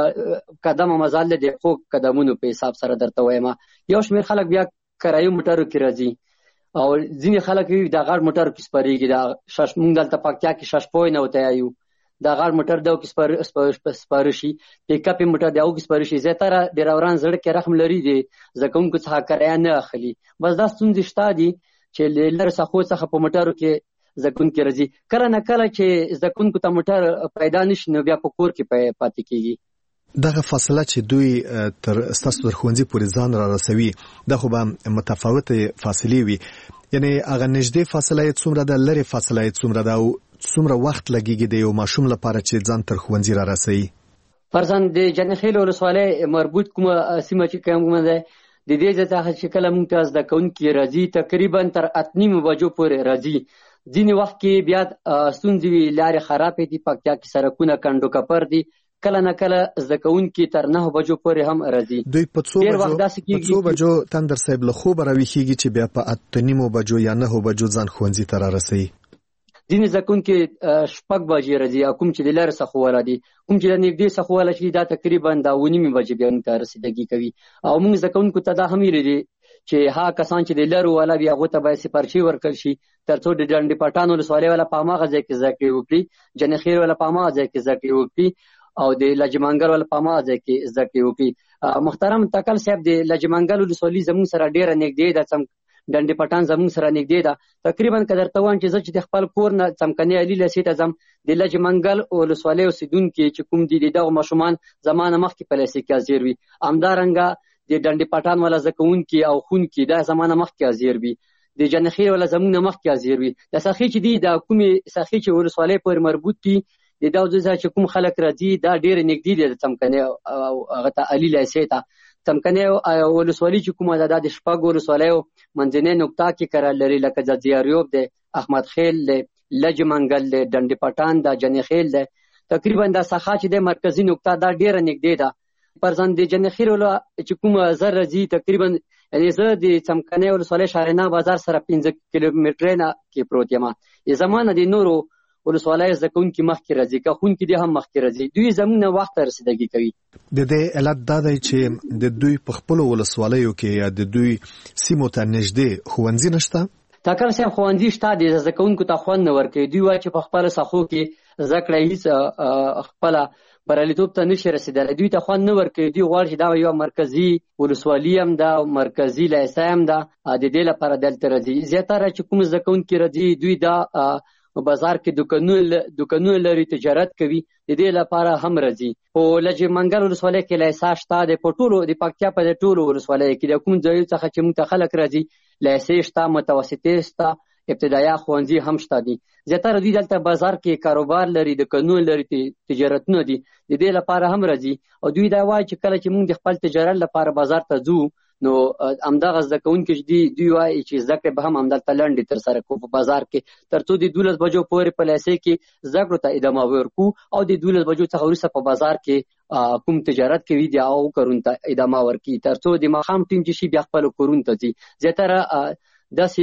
قدمه مزال دی د ښو قدمونو په حساب سره درته وایم. یو شمېر خلک بیا کرایي موټرو کې راځي او ځینې خلک د غټ موټرو کې سپارېږي. د موږ دلته پکتیا کې ششپوی نه ورته وایو. د غټ موټر د هغو کې سپاره شي پیک اپ موټر د هغو کې سپاره شي. زیاتره د راوران زړه کې رحم لري د زده کوونکو څخه کرایه نه اخلي. بس دا ستونزې شته دي چې له لرې ساحو څخه په موټرو کې زده کوونکي راځي. کله نه کله چې زده کوونکو ته موټر پیدا نشي نو بیا په کور کې پاتې کېږي.
دغه فاصله چې دوی تر ستاسو تر ښوونځي پورې ځان را رسوي دا خو به متفاوتې فاصلې وي. یعنې هغه نږدې فاصله یې څومره ده لرې فاصله یې څومره ده او څومره وخت لګیږي د یو ماشوم لپاره چې ځان تر ښوونځي را رسوي؟
فرضاً د جنې خیل ولسوالۍ مربوط کومه سیمه چې کومه ده د دې ځای څخه چې کله موږ ته زده کوونکي راځي تقریبا تر اته نیمو بجو پورې راځي. ځینې وخت کې بیا ستونزې وي لارې خرابې دي پکتیا کې سړکونه کنډو کپر دي. کله نه کله زده کوونکي تر نهو بجو پورې هم راځي.
دوی په څو بجو په څو بجو تندر صاحب له خوبه راویښېږي چې بیا په اته نیمو بجو یا نهو بجو ځان ښوونځي ته را رسوي؟
ځینې زده کوونکي شپږ بجې راځي او کوم چې د لرې څخه والا دي کوم چې د نږدې څخه والا شي دا تقریبا د اوه نیمې بجې بیا موږ ته رسیدګي کوي. او موږ زده کوونکو ته دا هم ویلي دي چې هغه کسان چې د لرو والا وي هغو ته باید سپارچي ورکړل شي تر څو د ډنډې پټان ولسوالۍ والا په هماغه ځای کې زده کړې وکړي جنې خیل والا په هماغه ځای کې زده کړې وکړي او د لجمنګل والا په هماغه ځای کې زده کړې وکړي. محترم تکل صاحب د لجمنګل ولسوالۍ زموږ سره ډېره نږدې ده. ډنډې پټان زموږ سره نږدې ده. تقریبا که درته وایم چې زه چې د خپل کور نه څمکني علي لسې ته ځم د لج منګل ولسوالۍ اوسېدونکي چې کوم دي د دغو ماشومان زما نه مخکې په لیسې کې حاضر وي. همدارنګه د ډنډې پټان والا زده کوونکي او ښوونکي دا زما نه مخکې حاضر وي. د جنخیل والا زموږ نه مخکې حاضر وي. د ساخي چې دي د کومې ساخي چې ولسوالۍ پورې مربوط دي د دا ځای چې کوم خلک راځي دا ډېر نږدې دي د څمکني او هغه ته علي لیسې ته. څمکني ولسوالي چې کومه ده دا د شپږو ولسوالیو منځنۍ نقطه کې قرار لري لکه ځاځیاریوب دی، احمد خیل دی، لج منګل دی، ډنډې پټان ده، جنخیل دی. تقریبا دا ساحه چې د مرکزي نقطه دا ډېره نږدې ده. پرځان د جنخیل ولا چې کومه زر راځي تقریبا یعنې زه د څمکني ولسوالۍ شارنا بازار سره پنځه کیلومتره نه کې پروت یم. زما نه د نورو ولسوالۍ زده کوونکي مخکې راځي که ښوونکي دي هم مخکې راځي. دوی زموږ نه وخت ته رسیدګي کوي.
د دې علت دا دی چې د دوی په خپلو ولسوالیو کې یا د دوی سیمو ته نږدې ښوونځي نشته.
ټاکل شوی ښوونځي شته د زده کوونکو ته خوند نه ورکوي. دوی وایي چې په خپلو ساحو کې زده کړه هېڅ خپله بریالیتوب ته نشي رسېدلی. دوی ته خوند نه ورکوي. دوی غواړي چې دا یوه مرکزي ولسوالي هم ده، مرکزي لیسه هم ده، د دې لپاره دلته راځي. زیاتره چې کوم زده کوونکي راځي دوی دا بازار کې دوکانونه لري، تجارت کوي، د دې لپاره هم راځي. په لج منګل ولسوالۍ کې لیسه شته د په ټولو د پکتیا په ټولو ولسوالیو کې د کوم ځایو څخه چې موږ ته خلک راځي لیسې شته، متوسطې شته، ابتدایه ښوونځي هم شته دي. زیاتره دوی دلته بازار کې کاروبار لري، دوکانونه لري، تجارتونه دي، د دې لپاره هم راځي. او دوی دا وایي چې کله چې موږ د خپل تجارت لپاره بازار ته ځو نو همدغه زده کوونکي چې دي دوی وایي چې زده کړې به هم همدلته لنډې ترسره کړو په بازار کې تر څو د دولس بجو پورې په لیسې کې زده کړو ته ادامه ورکړو او د دولس بجو څخه وروسته په بازار کې کوم تجارت کوي د هغو کارونو ته ادامه ورکړي تر څو د ماښام ټیم چې شي بیا خپلو کورونو ته ځي. زیاتره داسې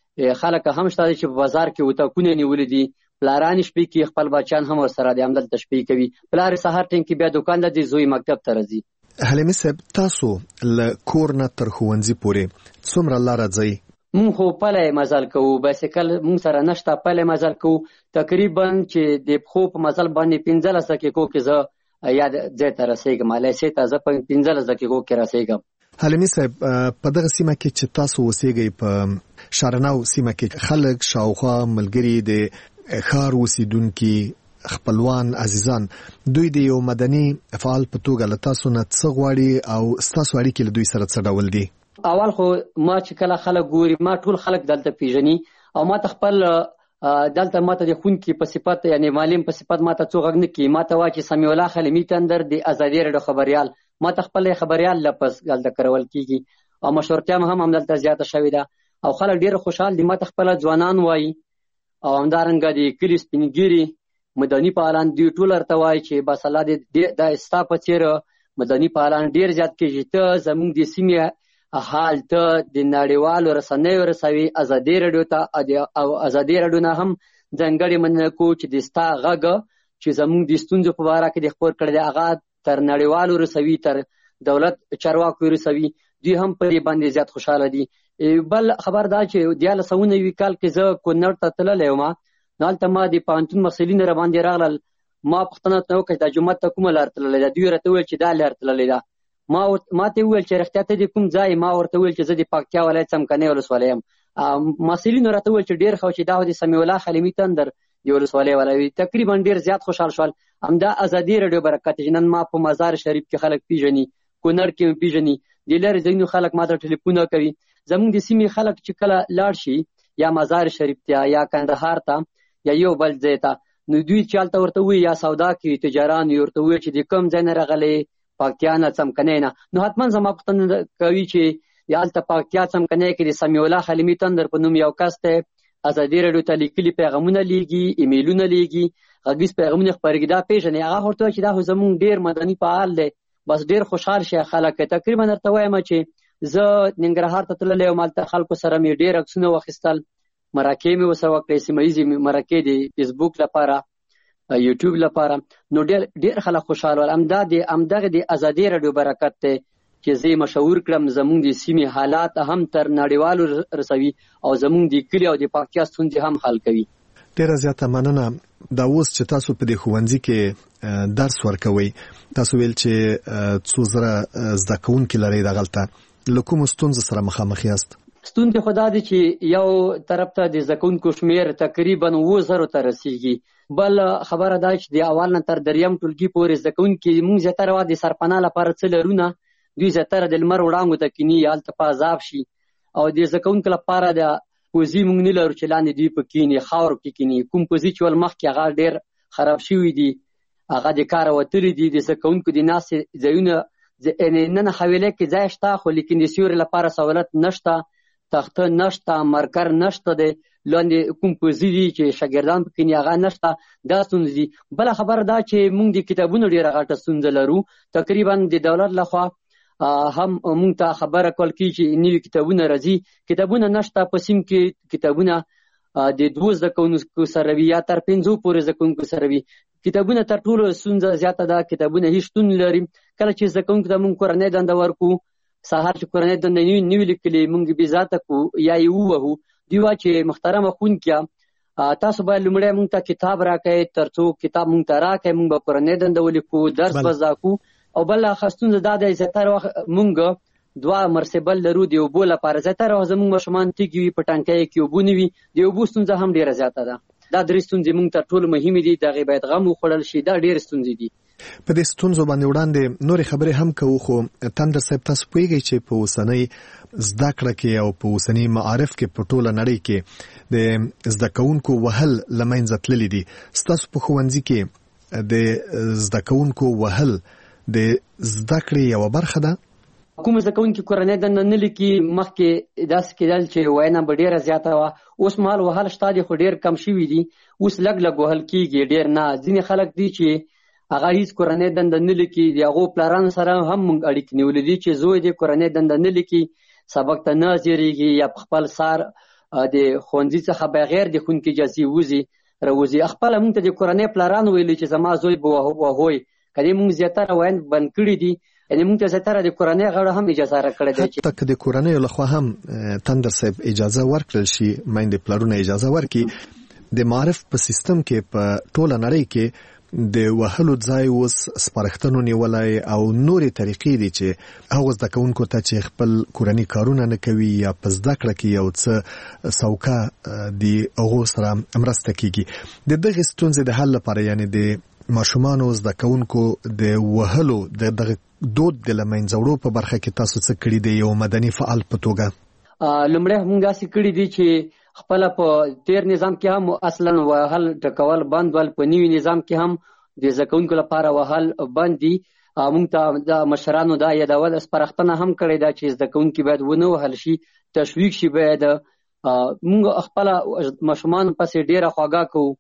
خلک هم شته چې په بازار کې اتاقونه نیولي دي، پلاران شپې کې خپل بچیان هم ورسره دي همدلته شپې کوي. پلار سهار ټیم کې بیا دوکان ته ځي، زوی مکتب ته راځي.
حلیمي صاحب تاسو له کور نه تر ښوونځي پورې څومره لاره ځئ؟
مونږ خو پلی مزل کوو، بایسکل مونږ سره نشته، پلی مزل کوو. تقریبا چې د پښو په مزل باندې پنځلس دقیقو کې زه یا ځای ته رسېږم، لیسې ته زه په پنځلس دقیقو کې رسېږم.
حلیمي صاحب په دغه سیمه کې چې تاسو اوسېږئ په شارناو سیمه کې خلک شاوخوا ملګري د ښار اوسېدونکي خپلوان عزیزان دوی د یو مدني فعال په توګه له تاسو نه څه غواړي او ستاسو اړیکې له دوی سره څه ډول دي؟
اول خو ما چې کله خلک ګوري ما ټول خلک دلته پیژني او ما ته خپل دلته ما ته د ښوونکي په صفت یعنې معلم په صفت ما ته څوک غږ نه کوي. ما ته وایي چې سمیع الله خلیمي تندر د ازادي راډیو خبریال، ما ته خپل خبریال لفظ دلته کارول کېږي او مشهورتیا هم همدلته زیاته شوې ده او خلک ډېر خوشحال دي. ما ته خپله ځوانان وایي او همدارنګه د کلي سپین ږیري مدني فعالان دوی ټول ورته وایي چې بس الله دې دا ستا په څېر مدني فعالان ډېر زیات کېږي، ته زموږ د سیمې حال ته د نړیوالو رسنیو رسوي، ازادي راډیو ته او ازادي راډیو نه هم ځانګړې مننه کوو چې د ستا غږ چې زموږ د ستونزو په باره کې د خپور کړی دی هغه تر نړیوالو رسوي، تر دولت چارواکو رسوي. دوی هم په دې باندې زیات خوشحاله دي. بل خبر دا چې دیارلس سوه نوي کال کې زه کونړ ته تللی وم، نو هلته ما د پوهنتون محصلین راباندې راغلل. ما پوښتنه ورته وکړه چې دا جومات ته کومه لار تللې ده؟ دوی راته وویل چې دا لار تللې ده. ما ما ته وویل چې رښتیا ته د کوم ځای؟ ما ورته وویل چې زه د پکتیا ولایت څمکنۍ ولسوالۍ یم. محصلینو راته وویل چې ډېر ښه چې دا د سمیع الله خلیمي تندر د ولسوالۍ والا. تقریبا ډېر زیات خوشحال شول. همدا ازادي راډیو برکت چې نن ما په مزار شریف کې خلک پیژني، کونړ کې مې پیژني، د لرې ځایونو خلک ما ته ټلیفونه کوي. زموږ د سیمې خلک چې کله لاړ شي یا مزار شریف ته یا کندهار ته یا یو بل ځای ته نو دوی چې هلته ورته وایي یا سودا کوي تجاران ورته وایي چې د کوم ځای نه راغلی؟ پکتیا نه، څمکنۍ نه. نو حتما زما پوښتنه کوي چې هلته پکتیا څمکنۍ کې د سمیع الله خلیمي تندر په نوم یو کس دی ازادي راډیو ته لیکلي پیغامونه لیږي، ایمیلونه لیږي، غږیز پیغامونه خپرېږي، دا پیژني. هغه ورته وایي چې دا خو زموږ ډېر مدني فعال دی، بس ډېر خوشحال شي خلک. تقریبا درته وایم چې زه ننګرهار ته تللی وم، هلته خلکو سره مې ډېر عکسونه واخیستل، مرکې مې ورسره وکړې، سیمه ییزې مرکې د فیسبوک لپاره، یوټیوب لپاره. نو ډېر ډېر خلک خوشحال ول. همدا د همدغه د ازادي راډیو برکت دی چې زه یې مشهور کړم، زموږ د سیمې حالات هم تر نړیوالو رسوي او زموږ د کلي او د پکتیا ستونزې هم حل کوي.
ډېره زیاته مننه. دا اوس چې تاسو په دې ښوونځي کې درس ورکوئ، تاسو ویل چې څو زره زده کوونکي لرئ دغلته، له کومو ستونزو سره مخامخ یاست؟
ستونزې خو دا دي چې یو طرف ته د زده کوونکو شمېر تقریبا اووه زرو ته رسیږي، بل خبره دا چې د اول نه تر دریم ټولګي پورې زده کوونکي موږ زیاتره وخت د سرپناه لپاره څه لرو نه، دوی زیاتره د لمر وړانګو ته کیني، هلته په عذاب شي، او د زده کوونکو لپاره د پوزي موږ نه لرو چې لاندې دوی په کیني، خاورو کې کیني. کوم پوزي چې ول مخکې هغه ډېر خراب شوي دي، هغه د کاره وتلي دي، د زده کوونکو د ناستې ځایونه نن حویلۍ کې ځای شته، خو لیکن د سیوري لپاره سہولت نشته، تخته نشته، مرکر نشته، دی لاندې کوم پوزي دي چې شاګردان په کیني هغه نشته. دا ستونزې دي. بله خبره دا چې موږ د کتابونو ډېره غټه ستونزه لرو. تقریبا د دولت لخوا هم موږ ته خبره کول کېږي چې نوي کتابونه راځي، کتابونه نشته په سیم کې، کتابونه د دوه زده کوونکو سره وي یا تر پنځو پورې زده کوونکو سره وي. کتابونه تر ټولو ستونزه زیاته ده، کتابونه هېڅ شتون لري. کله چې زده کوونکو ته موږ کورنۍ دنده ورکو، سهار چې کورنۍ دنده نوي لیکلي موږ بې ذاته کړو یا یې ووهو، دوی وایي چې محترمه ښوونکیه تاسو باید لومړی موږ ته کتاب راکړئ، تر څو کتاب موږ ته راکړئ موږ به کورنۍ دنده ولیکو، درس به زده کړو. او بل ستونزه دا ده زیاتره وخت موږ دوه مرسبل لرو د اوبو لپاره، زیاتره وخت زموږ ماشومان تږي وي، په ټانکۍ کې اوبه نه وي، د اوبو ستونزه هم ډېره زیاته ده. دا درې ستونزې موږ تر ټولو مهمې دي، د هغې باید غم وخوړل شي. دا ډېرې ستونزې دي.
په دې ستونزو باندې وړاندې نورې خبرې هم کوو، خو تندر صاحب تاسو پوهیږئ چې په اوسنۍ زده کړه کې او په اوسني معارف کې په ټوله نړۍ کې د زده کوونکو وهل له منځه تللي دي. ستاسو په ښوونځي کې د زده کوونکو وهل د زده کړې یوه برخه ده؟
کوم زده کوونکي کورنۍ دنده نه لیکي، مخکې داسې کېدل چې وینا به ډېره زیاته وه، اوس مهال وهل شته دي خو ډېر کم شوي دي، اوس لږ لږ وهل کېږي، ډېر نه. ځینې خلک دي چې هغه هېڅ کورنۍ دنده نه لیکي، د هغو پلارانو سره هم موږ اړیکې نیولې دي چې زوی دې کورنۍ دنده نه لیکي، سبق ته نه حاضرېږي، یا په خپل سار د ښوونځي څخه بغیر د ښوونکي اجازې وځي راوځي. خپله موږ ته د کورنۍ پلارانو ویلي چې زما زوی به وهوی، که دې موږ زیاتره ویند بند کړي دي، یعنې موږ ته زیاتره د کورنۍ غړو هم اجازه راکړې ده.
حتی که د کورنیو لخوا هم تندر صاحب اجازه ورکړل شي، میندې پلرونه اجازه ورکړي، د معارف په سیستم کې په ټوله نړۍ کې د وهلو ځای اوس سپارښتنو نیولی او نورې طریقې دي چې هغو زده کوونکو ته چې خپل کورني کارونه نه کوي یا په زده کړه کې یو څه سوکه د هغو سره مرسته کیږي. د دغې ستونزې د حل لپاره، یعنې د ماشومانو زده کوونکو د وهلو د دغه دود د له منځه وړو په برخه کې تاسو څه کړي دي یو مدني فعال په توګه؟
لومړی موږ داسې کړي دي چې خپله په تیر نظام کې هم اصلا وهل ټکول بند ول، په نوي نظام کې هم د زده کوونکو لپاره وهل بند دي. موږ ته د مشرانو دا یادول سپارښتنه هم کړې ده چې زده کوونکي باید ونه وهل شي، تشویق شي. باید موږ خپله ماشومان پسې ډېره خواږه کوو،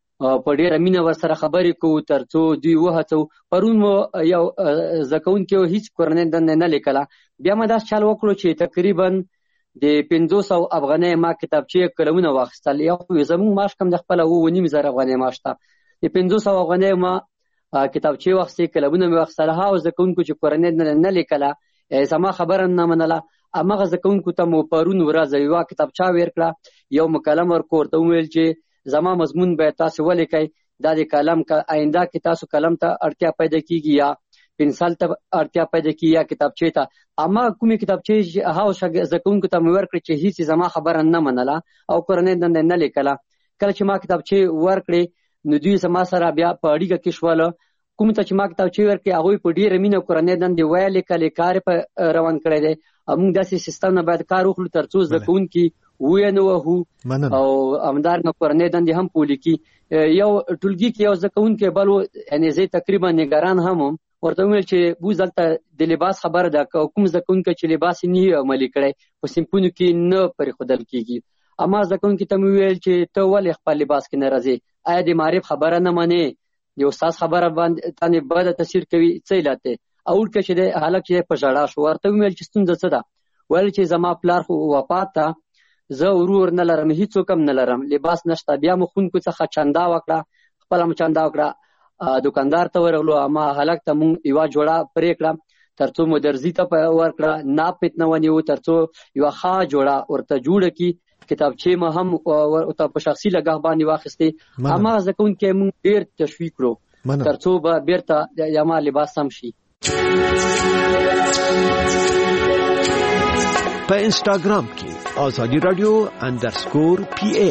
په ډېره مینه ورسره خبرې کوو تر څو دوی وهڅوو. پرون مو یو زده کوونکي هېڅ کورنۍ دنده نه لیکله، بیا مو داسې چل وکړو چې تقریبا د پنځو سوو افغانۍ ما کتابچې قلمونه واخیستل. یو زموږ معاش کم د خپله اووه نیم زره افغانۍ معاش ته، د پنځو سوو افغانۍ ما کتابچې واخیستې، قلمونه مې واخیستل. هغو زده کوونکو چې کورنۍ نه لیکله، زما خبره نه منله، هماغه زده کوونکو ته مو پرون ورځ یوه کتابچه ورکړه، یو مو قلم ورکړو، ورته وویل چې زما مضمون باید تاسو ولیکئ، دا د کلم آینده کې تاسو کلم ته اړتیا پیدا کېږي یا پنسل ته اړتیا پیدا کېږي یا کتابچې ته. اما کومې کتابچې هغو زده کوونکو ته مې ورکړې چې هېڅ زما خبره نه منله او کورنۍ دنده نه لیکله. کله چې ما کتابچې ورکړې نو دوی زما سره بیا په اړیکه کې شول. کوم ته چې ما کتابچې ورکړې هغوی په ډېره مینه کورنۍ دندې ویلې کلې کار یې په روان کړی دی. موږ داسې سیستم نه باید کار وکړو تر څو زده کوونکي ویې نه وهو او همدارنګه کورنۍ دندې هم په ولیکي. یو ټولګي کې یو زده کوونکی بل و، یعنې زه تقریبا نګران هم وم، ورته وویل چې بوز دلته د لباس خبره ده، کوم زده کوونکی چې لباس یې نه عملي کړی په صنفونو کې نه پرېښودل کېږي. اما زده کوونکي ته مې وویل چې ته ولې خپل لباس کې نه راځې؟ آیا د معرف خبره نه منې؟ د استاد خبره باندې تانې بده تاثیر کوي، څه علت دی؟ او وړکه چې دی هلک چې دی په ژړا شو. ورته وویل چې ستونزه څه ده؟ ویل چې زما پلار خو وفات ته، زه ورور نه لرم، هېڅوک هم نه لرم، لباس نشته. بیا مو ښوونکو څخه چنده وکړه، خپله مو چنده وکړه، دوکاندار ته ورغلو، اما هلک ته مونږ یوه جوړه پرې کړه تر څو مو درزي ته ورکړه، ناپ پې نه ونیو تر څو یوه ښه جوړه ورته جوړه کړي. کتابچې مو هم ورته په شخصي لګښت باندې واخیستې. هماغه زده کوونکی مونږ ډېر تشویق کړو تر څو به بېرته زما لباس سم شي.
په انسټاګرام کې آزادی رادیو انډرسکور پی ای.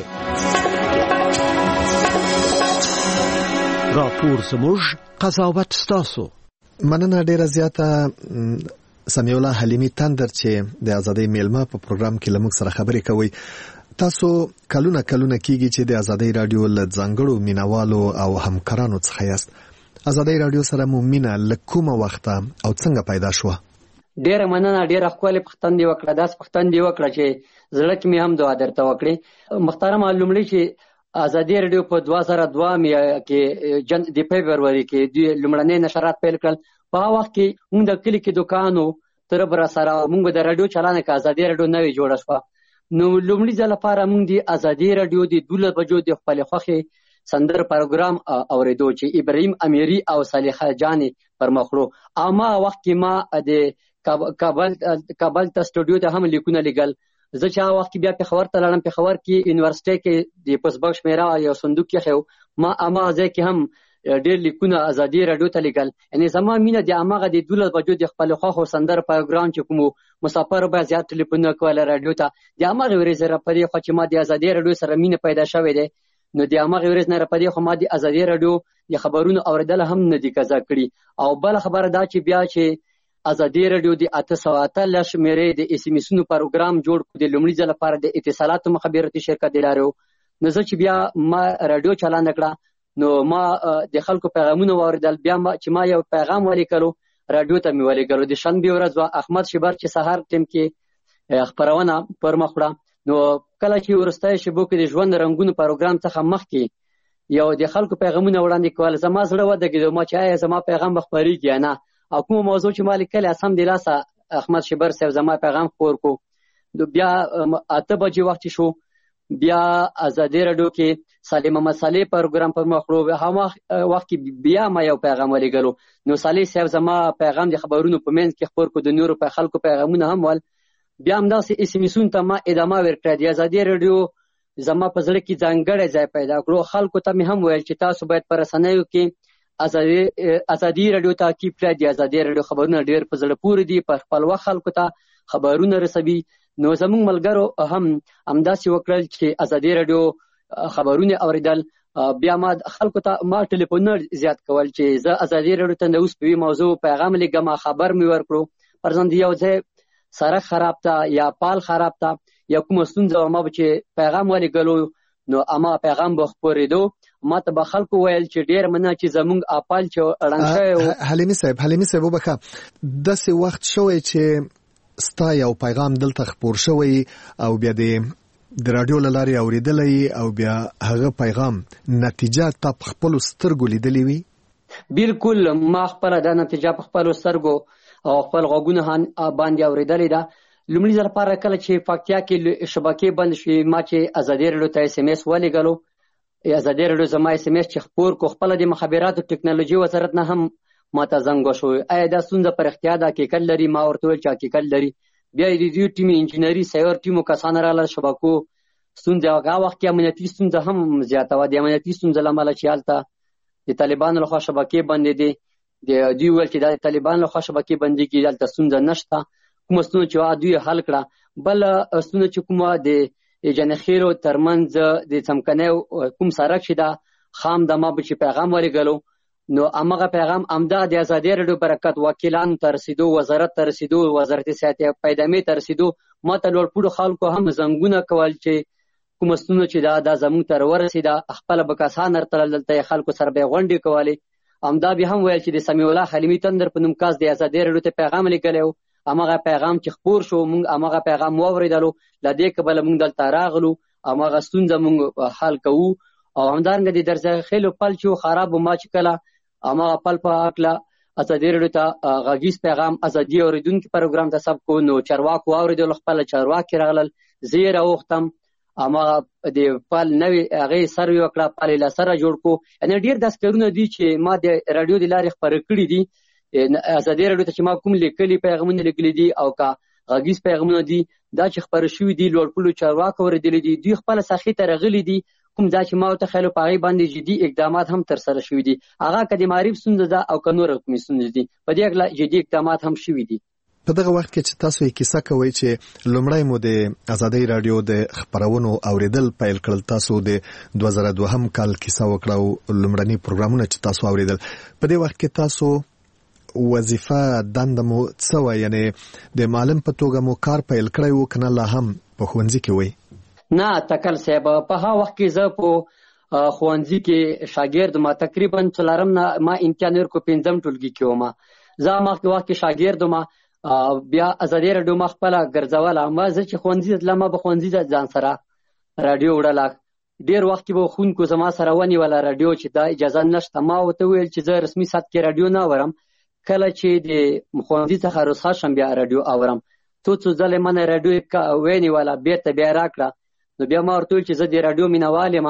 راپور زموږ قضاوت ستاسو.
مننه ډیره زیاته سمیع الله حلیمی تندر چې د ازادۍ میلمه په پروګرام کې لمک سره خبرې کوي. تاسو کلونه کلونه کیږي چې د ازادۍ رادیو له ځانګړو مینوالو او همکارانو څخه یاست. ازادۍ رادیو سره مو مینه له کومه وخته او څنګه پیدا شوه؟
ډیره مننه، ډیره ښکلې پوښتنه دی وکړه. داس پوښتنه دی وکړه چې زړه کې مې هم دعا درته وکړې. محترم لومړی چې ازادۍ رادیو په دوه زره دوه کې جن د فبروري کې د لومړنۍ نشرات پیل کړل. په هغه وخت کې موږ د کلی کې دکانو تر بر سره موږ د رادیو چلانه کې ازادۍ رادیو نوې جوړه شوه. نو لومړی ځل لپاره موږ د ازادۍ رادیو د دولس بجو د خپل خوخي سندر پروګرام اوریدو چې ابراهیم امیری او صالحه جان پر مخړو. اما وخت کې ما د کابل کابل ته سټوډیو ته هم لیکونه لګل. زه چې هغه وخت بیا په خبر ته لاړم. په خبر کې یونیورسيټي کې د پسبخش میرا یو صندوق کې خو ما اما ځکه کې هم ډېر لیکونه ازادۍ رادیو ته لګل. یعنی زما مینه د اماغه د دولس بجو د خپل خو سندر پروګرام چې کوم مسافر به زیات ټلیفون کوله رادیو ته د اماغه ورځ را پدې خو چې ما د ازادۍ رادیو سره مینه پیدا شوې ده. نو د اماغه ورځ نه را پدې خو ما د ازادۍ رادیو د خبرونو اوریدل هم نه دي کزا کړی. او بل خبره دا چې بیا چې ازادۍ رادیو د اته سوه اتلس شمیرې د اس ام اسونو پروګرام جوړ کړ د لومړي ځل لپاره د اتصالاتو مخابراتي شرکت لارو. نو زه چې بیا ما رادیو چالان کړه نو ما د خلکو پیغامونه واوریدل. بیا ما چې ما یو پیغام ولیکلو رادیو ته مې ولیکلو. د شنبه ورځ وا احمد شبر چې سهار ټیم کې خبرونه پر مخ وړه. نو کله چې ورستای شبو کې د ژوند رنگونو پروګرام څخه مخ کې یو د خلکو پیغامونه وړاندې کول زما زړه ودګیدو. ما چې زما پیغام بخبريږي نه او کوم موضوع چې مالک کله سم دی لاسه احمد شبر صاحب زما پیغام خور کو. بیا اته بجې وخت شو بیا ازادۍ رادیو کې سالم مسالې پروګرام پر مخړو. هغه وخت کې بیا ما یو پیغام ولګلو. نو صالح صاحب زما پیغام د خبرونو په منځ کې خبر کو د نورو په خلکو پیغامونه هم ول. بیا هم داسې اس ام اسون ته ما ادامه ورکړه. د ازادۍ رادیو زما په زړه کې ځانګړی ځای پیدا کړو. خلکو ته مې هم ویل چې تاسو باید پر رسنیو کې ازادي ازادي رادیو ته کې پر د ازادي رادیو خبرونه ډېر په زړه پورې دي. په خپل وخت خلکو ته خبرونه رسوي. نو زموږ ملګرو هم همداسې وکړل چې ازادي رادیو خبرونه اوریدل. بیا ما خلکو ته ما ټلیفون زیات کول چې زه ازادي رادیو ته نو سپوي موضوع پیغام لګم خبر مې ورکړو. پرځند یو ځای سره خراب تا یا پال خراب تا یا کوم ستونزه ما به چې پیغام ولګلو نو اما پیغام به خبرېدو. ما ته به خلکو ویل چې ډېر مننه چې زموږ اپال چې رانشه.
حلیمی صاحب حلیمی صاحب وبخه داسې وخت شوی چې ستا یو پیغام دلته خبر شوی او بیا د د رادیو لاري اوریدلې او بیا هغه پیغام نتیجه تا خپل سترګو لیدلې وي؟
بالکل ما خپل دا نتیجه په خپل سترګو او خپل غوګونه باندې اوریدلې ده. لومړي ځل لپاره کله چې فاکتیا کې شبکې بند شوې ما چې ازادۍ رادیو ته اس ام اس ولګلو. ازادۍ رادیو زما اس ام اس چې خبر کو خپل د مخابراتو ټکنالوژي وزارت نه هم ماته زنګ وشو. آیا دا ستونزه پر اختیا ده حقیقت لري؟ ما ورته ویل چې حقیقت لري. بیا د دې ټیم انجینری سیور ټیمو کسان رااله شبکو ستونزه هغه وخت کې امنیتي ستونزه هم زیاته و. د امنیتي ستونزه لامل چې حالته د طالبانو لخوا شبکې بندې دي. د دوی ویل چې د طالبانو لخوا شبکې بندې کې دلته ستونزه نشته. کوم ستونزه چې دوی حل کړه. بل ستونزه چې کومه د جنخیرو ترمنځ د څمکنیو کوم سړک شي دا خام د ما به چې پیغام ورګلو. نو امغه پیغام امدا د ازادۍ رادیو برکت وکیلان تر رسیدو وزارت تر رسیدو وزارت صحت پیدامه تر رسیدو ما ته لوړ پوډو خلکو هم زنګونه کول چې کوم ستونزه چې دا د زمون تر ورسیده خپل بکاسان تر دلته خلکو سره به غونډې کولې. امدا به هم ویل چې د سمیع الله حلیمی تندر په نوم کاس د ازادۍ رادیو ته پیغام لیکلو. امغه پیغام چې خبر شو مونږ امغه پیغام واوریدلو. لدې کبل مونږ دلته راغلو امغه ستونزه مونږ حل کوو. او همدارنګه د درځه خېلو پل چې خراب ما چې کله اما خپل په اکلا ازادۍ رادیو ته غږیز پیغام ازادي اوریدونکو پروګرام ته سب کو نو چرواکو اوریدل خپل چرواکي راغلل زیره وختم اما د پال نوې هغه سر یو کړه پال له سره جوړ کو. ان ډیر داس کارونه دي چې ما د رادیو د لارې خبر کړی دي. ازادۍ رادیو ته چې ما کوم لیکلي پیغامونه لیکلي دي او کا غږیز پیغامونه دي دا چې خبر شوی دي لوړ پلو چرواکو اوریدل دي. دوی خپل ساخي ته رغلي دي. کوم ځکه ما ته خلک په غي باندې جدي اقدامات هم تر سره شوي دي. هغه کدي معرف ستونزه ده او کنور کومې ستونزې دي په دې اړه جدي اقدامات هم شوي دي.
په دغه وخت کې چې تاسو یې کیسه کوئ چې لومړی مو د ازادۍ رادیو د خبرونو اوریدل پیل کړل، تاسو د دوه زره دوهم کال کیسه وکړه او لومړني پروګرامونه چې تاسو اوریدل، په دې وخت کې تاسو وظیفه دنده مو څه وه؟ یعنې د معلم په توګه مو کار پیل کړی و که نه لا هم په ښوونځي کې وئ؟
نه تکل صاحب، په هغه وخت کې زه په ښوونځي کې شاګرد ما تقریبا څلورم نه ما امتحان ورکړو پنځم ټولګي کې وم. زه مخکې وخت کې شاګرد وم، بیا ازادي راډیو ما خپله ګرځوله. ما زه چې ښوونځي ته تلم ما به ښوونځي ته ځان سره راډیو وړله. ډېر وخت کې به ښوونکو زما سره ونیوله راډیو چې دا اجازه نشته. ما ورته وویل چې زه رسمي ساعت کې راډیو نه اورم، کله چې د ښوونځي څخه رخصت شم بیا راډیو اورم. څو څو ځلې ما نه راډیو ونیوله، بېرته بیا راکړه. نو بیا ما ورته وویل چې زه د راډیو مینوال یم،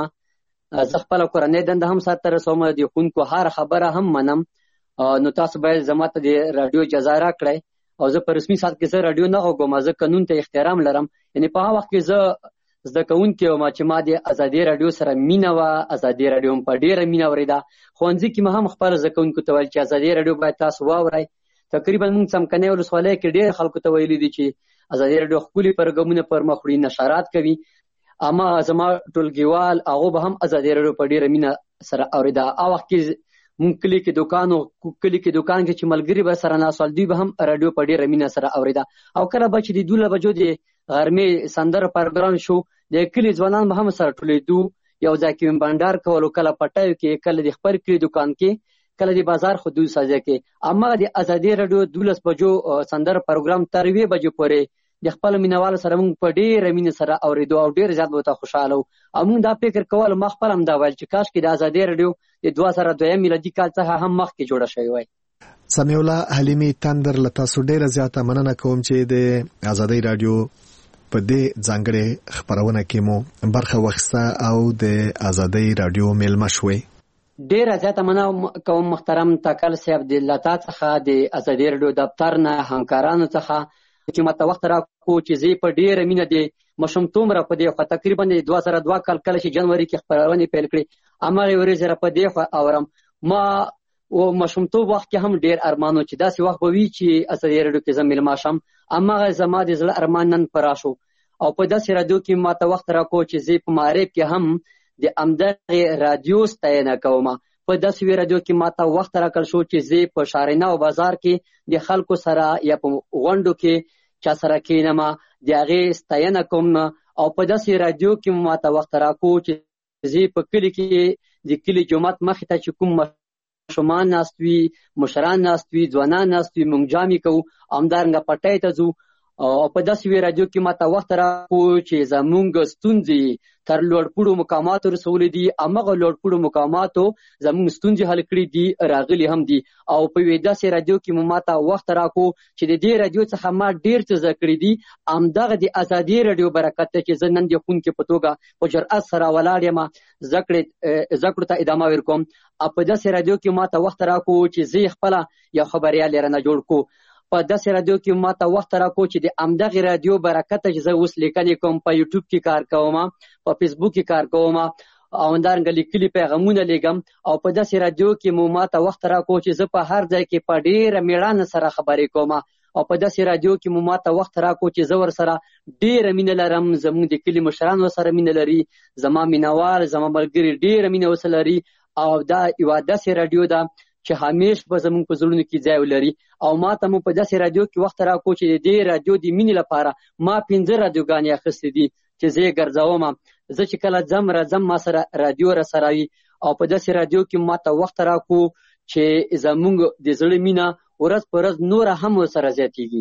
زه خپله کورنۍ دنده هم سرته رسوم، د ښوونکو هر خبره هم منم، نو تاسو باید زما ته د راډیو اجازه راکړئ او زه په رسمي ساعت کې زه راډیو نه غوږوم، زه قانون ته احترام لرم. یعنې په هغه وخت کې زه زده کوونکی وم چې ما د ازادي راډیو سره مینه وه. ازادي راډیو هم په ډېره مینه اورېده. ښوونځي کې مې هم خپل زده کوونکو ته ویل چې ازادي راډیو باید تاسو واورئ. تقریبا موږ څمکنۍ ولسوالۍ کې ډېر خلکو ته ویلي دي چې ازادي راډیو ښکلي پروګرامونه پر مخ وړي، نشرات کوي. اما زما ټولګیوال هغو به هم ازادي راډیو په ډېره مینه سره اورېده. هغه وخت کې مونږ کلي کې دوکان و، کلي کې دوکان کې چې ملګري به سره ناست ول، دوی به هم راډیو په ډېره مینه سره اورېده. او کله به چې د دولس بجو د غرمې سندرو پروګرام شو، د کلي ځوانان به هم سره ټولېدو، یو ځای کې بنډار کولو، کله پټیو کې، کله د خپل کلي دوکان کې، کله د بازار خودروي سازه کې. اما د ازادي راډیو دولس بجو سندرو پروګرام تر یوې بجې پورې د خپل مینوالو سره موږ په ډېره مینه سره اورېدو او ډېر زیات به ورته خوشحاله وو. او موږ دا فکر کول، ما خپل هم دا ویل چې کاش کې د ازادي راډیو د دوه زره دویم میلادي کال څخه هم مخکې جوړه شوې وای.
سمیع الله حلیمي تندر، له تاسو ډېره زیاته مننه کوم چې د ازادي راډیو په دې ځانګړې خپرونه کې مو برخه واخیسته او د ازادي راډیو میلمه شوئ.
ډېره زیاته مننه کوم محترم تکل صاحب، د لتا څخه د ازادي راډیو دفتر نه، همکارانو څخه چې ماته وخت راکړو چې زه په ډېره مینه د ماشومتوب را په دې خوا تقریبا د دوه زره دوه کال کله چې جنوري کې خپرونې پیل کړې، هماغې ورځې را په دې خوا اورم. ما و ماشومتوب وخت کې هم ډېر ارمان و چې داسې وخت به وي چې ازادي راډیو کې زه میلمه شم. هماغه زما د زړه ارمان نن پوره شو. او په داسې راډیو کې ماته وخت راکړو چې زه په معارف کې هم د همدغې راډیو ستاینه کوم. په داسې راډیو کې ماته وخت راکړل شو چې زه په شارینه او بازار کې د خلکو سره یا په غونډو کې چا سره کینم، د هغې ستاینه کوم. او په داسې راډیو کې ماته وخت راکړو چې زه په کلي کې د کلي جومات مخې ته چې کوم ماشومان ناست وي، مشران ناست وي، ځوانان ناست وي، موږ جامې کوو، همدارنګه پټۍ ته ځو. او په داسې راډیو کې ماته وخت راکړو چې زموږ ستونزې تر لوړپوړو مقاماتو رسولې دي، همغه لوړپوړو مقاماتو زموږ ستونزې حل کړي دي، راغلي هم دي. او په یوې داسې راډیو کې مو ماته وخت راکړو چې د دې راډیو څخه ما ډېر څه زده کړي دي. همدغه د ازادي راډیو برکت دی چې زه نن د ښوونکي په توګه په جرأت سره ولاړ یم، زده کړو ته ادامه ورکوم. او په داسې راډیو کې ماته وخت راکړو چې زه خپله یو خبریال رانه جوړ کړو. په داسې راډیو کې ماته وخت راکړو چې د همدغې راډیو برکته چې زه اوس لیکنې کوم، په یوټیوب کې کار کوم، په فیسبوک کې کار کوم، او همدارنګه لیکلي پیغامونه لیږم. او په داسې راډیو کې مو ماته وخت راکړو چې زه په هر ځای کې په ډېره مېړانه سره خبرې کوم. او په داسې راډیو کې مو ماته وخت راکړو چې زه ورسره ډېره مینه لرم، زموږ د کلي مشران ورسره مینه لري، زما مینوال، زما ملګري ډېره مینه ورسره لري. او دا یوه داسې راډیو ده چې همیش به زموږ په زړونو کې ځای ولري. او ما ته مو په داسې راډیو کې وخت راکړو چې د دې راډیو د مینې لپاره ما پنځه راډیوګانې اخیستې دي چې زه یې ګرځوم. زه چې کله ځم راځم ما سره راډیو را سره وي. او په داسې راډیو کې ما ته وخت راکړو چې زموږ د زړه مینه ورځ په ورځ نوره هم ورسره زیاتېږي.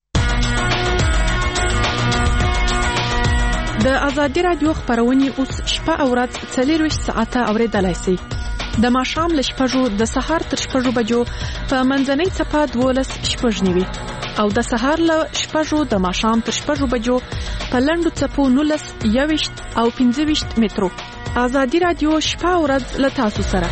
د ازادي راډیو خپرونې اوس شپه او ورځ څلورویشت ساعته اورېدلای شئ. د ماښام له شپږو د سهار تر شپږو بجو په منځنۍ څپه دولس شپږ نوي او د سهار له شپږو د ماښام تر شپږو بجو په لنډو څپو نولس یوویشت او پنځه ویشت مترو. ازادي راډیو شپه او ورځ له تاسو سره.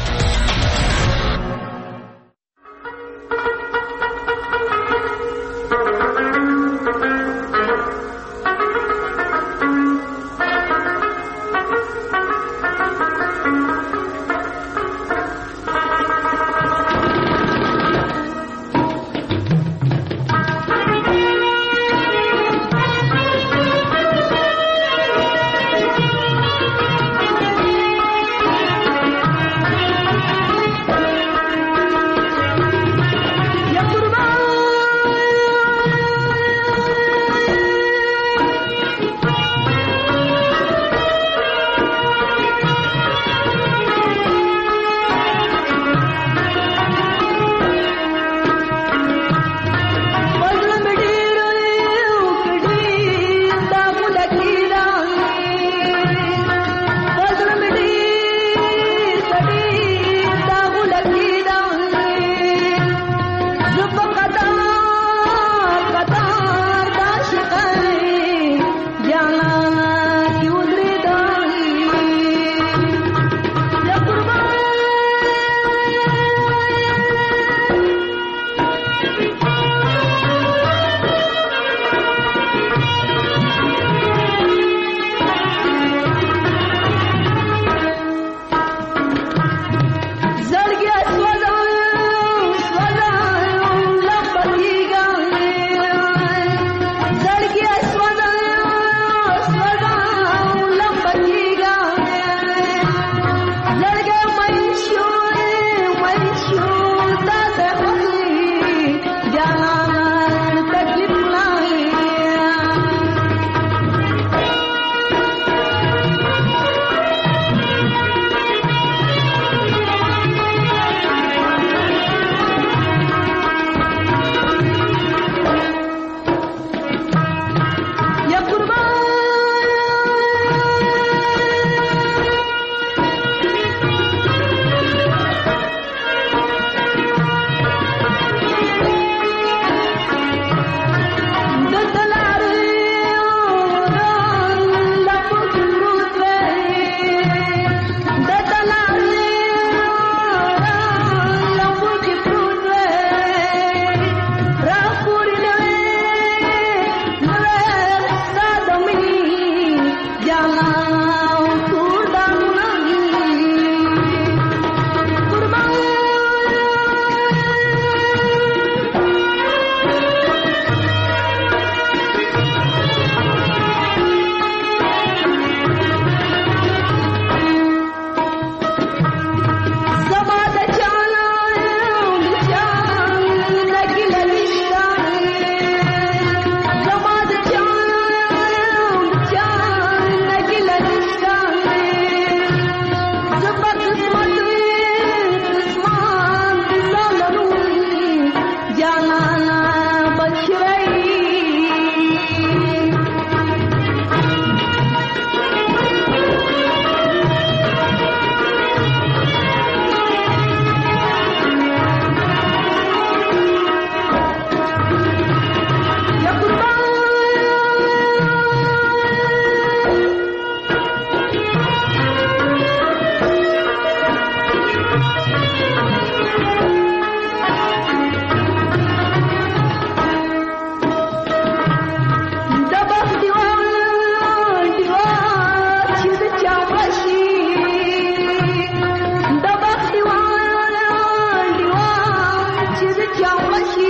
جانانا بچرئی What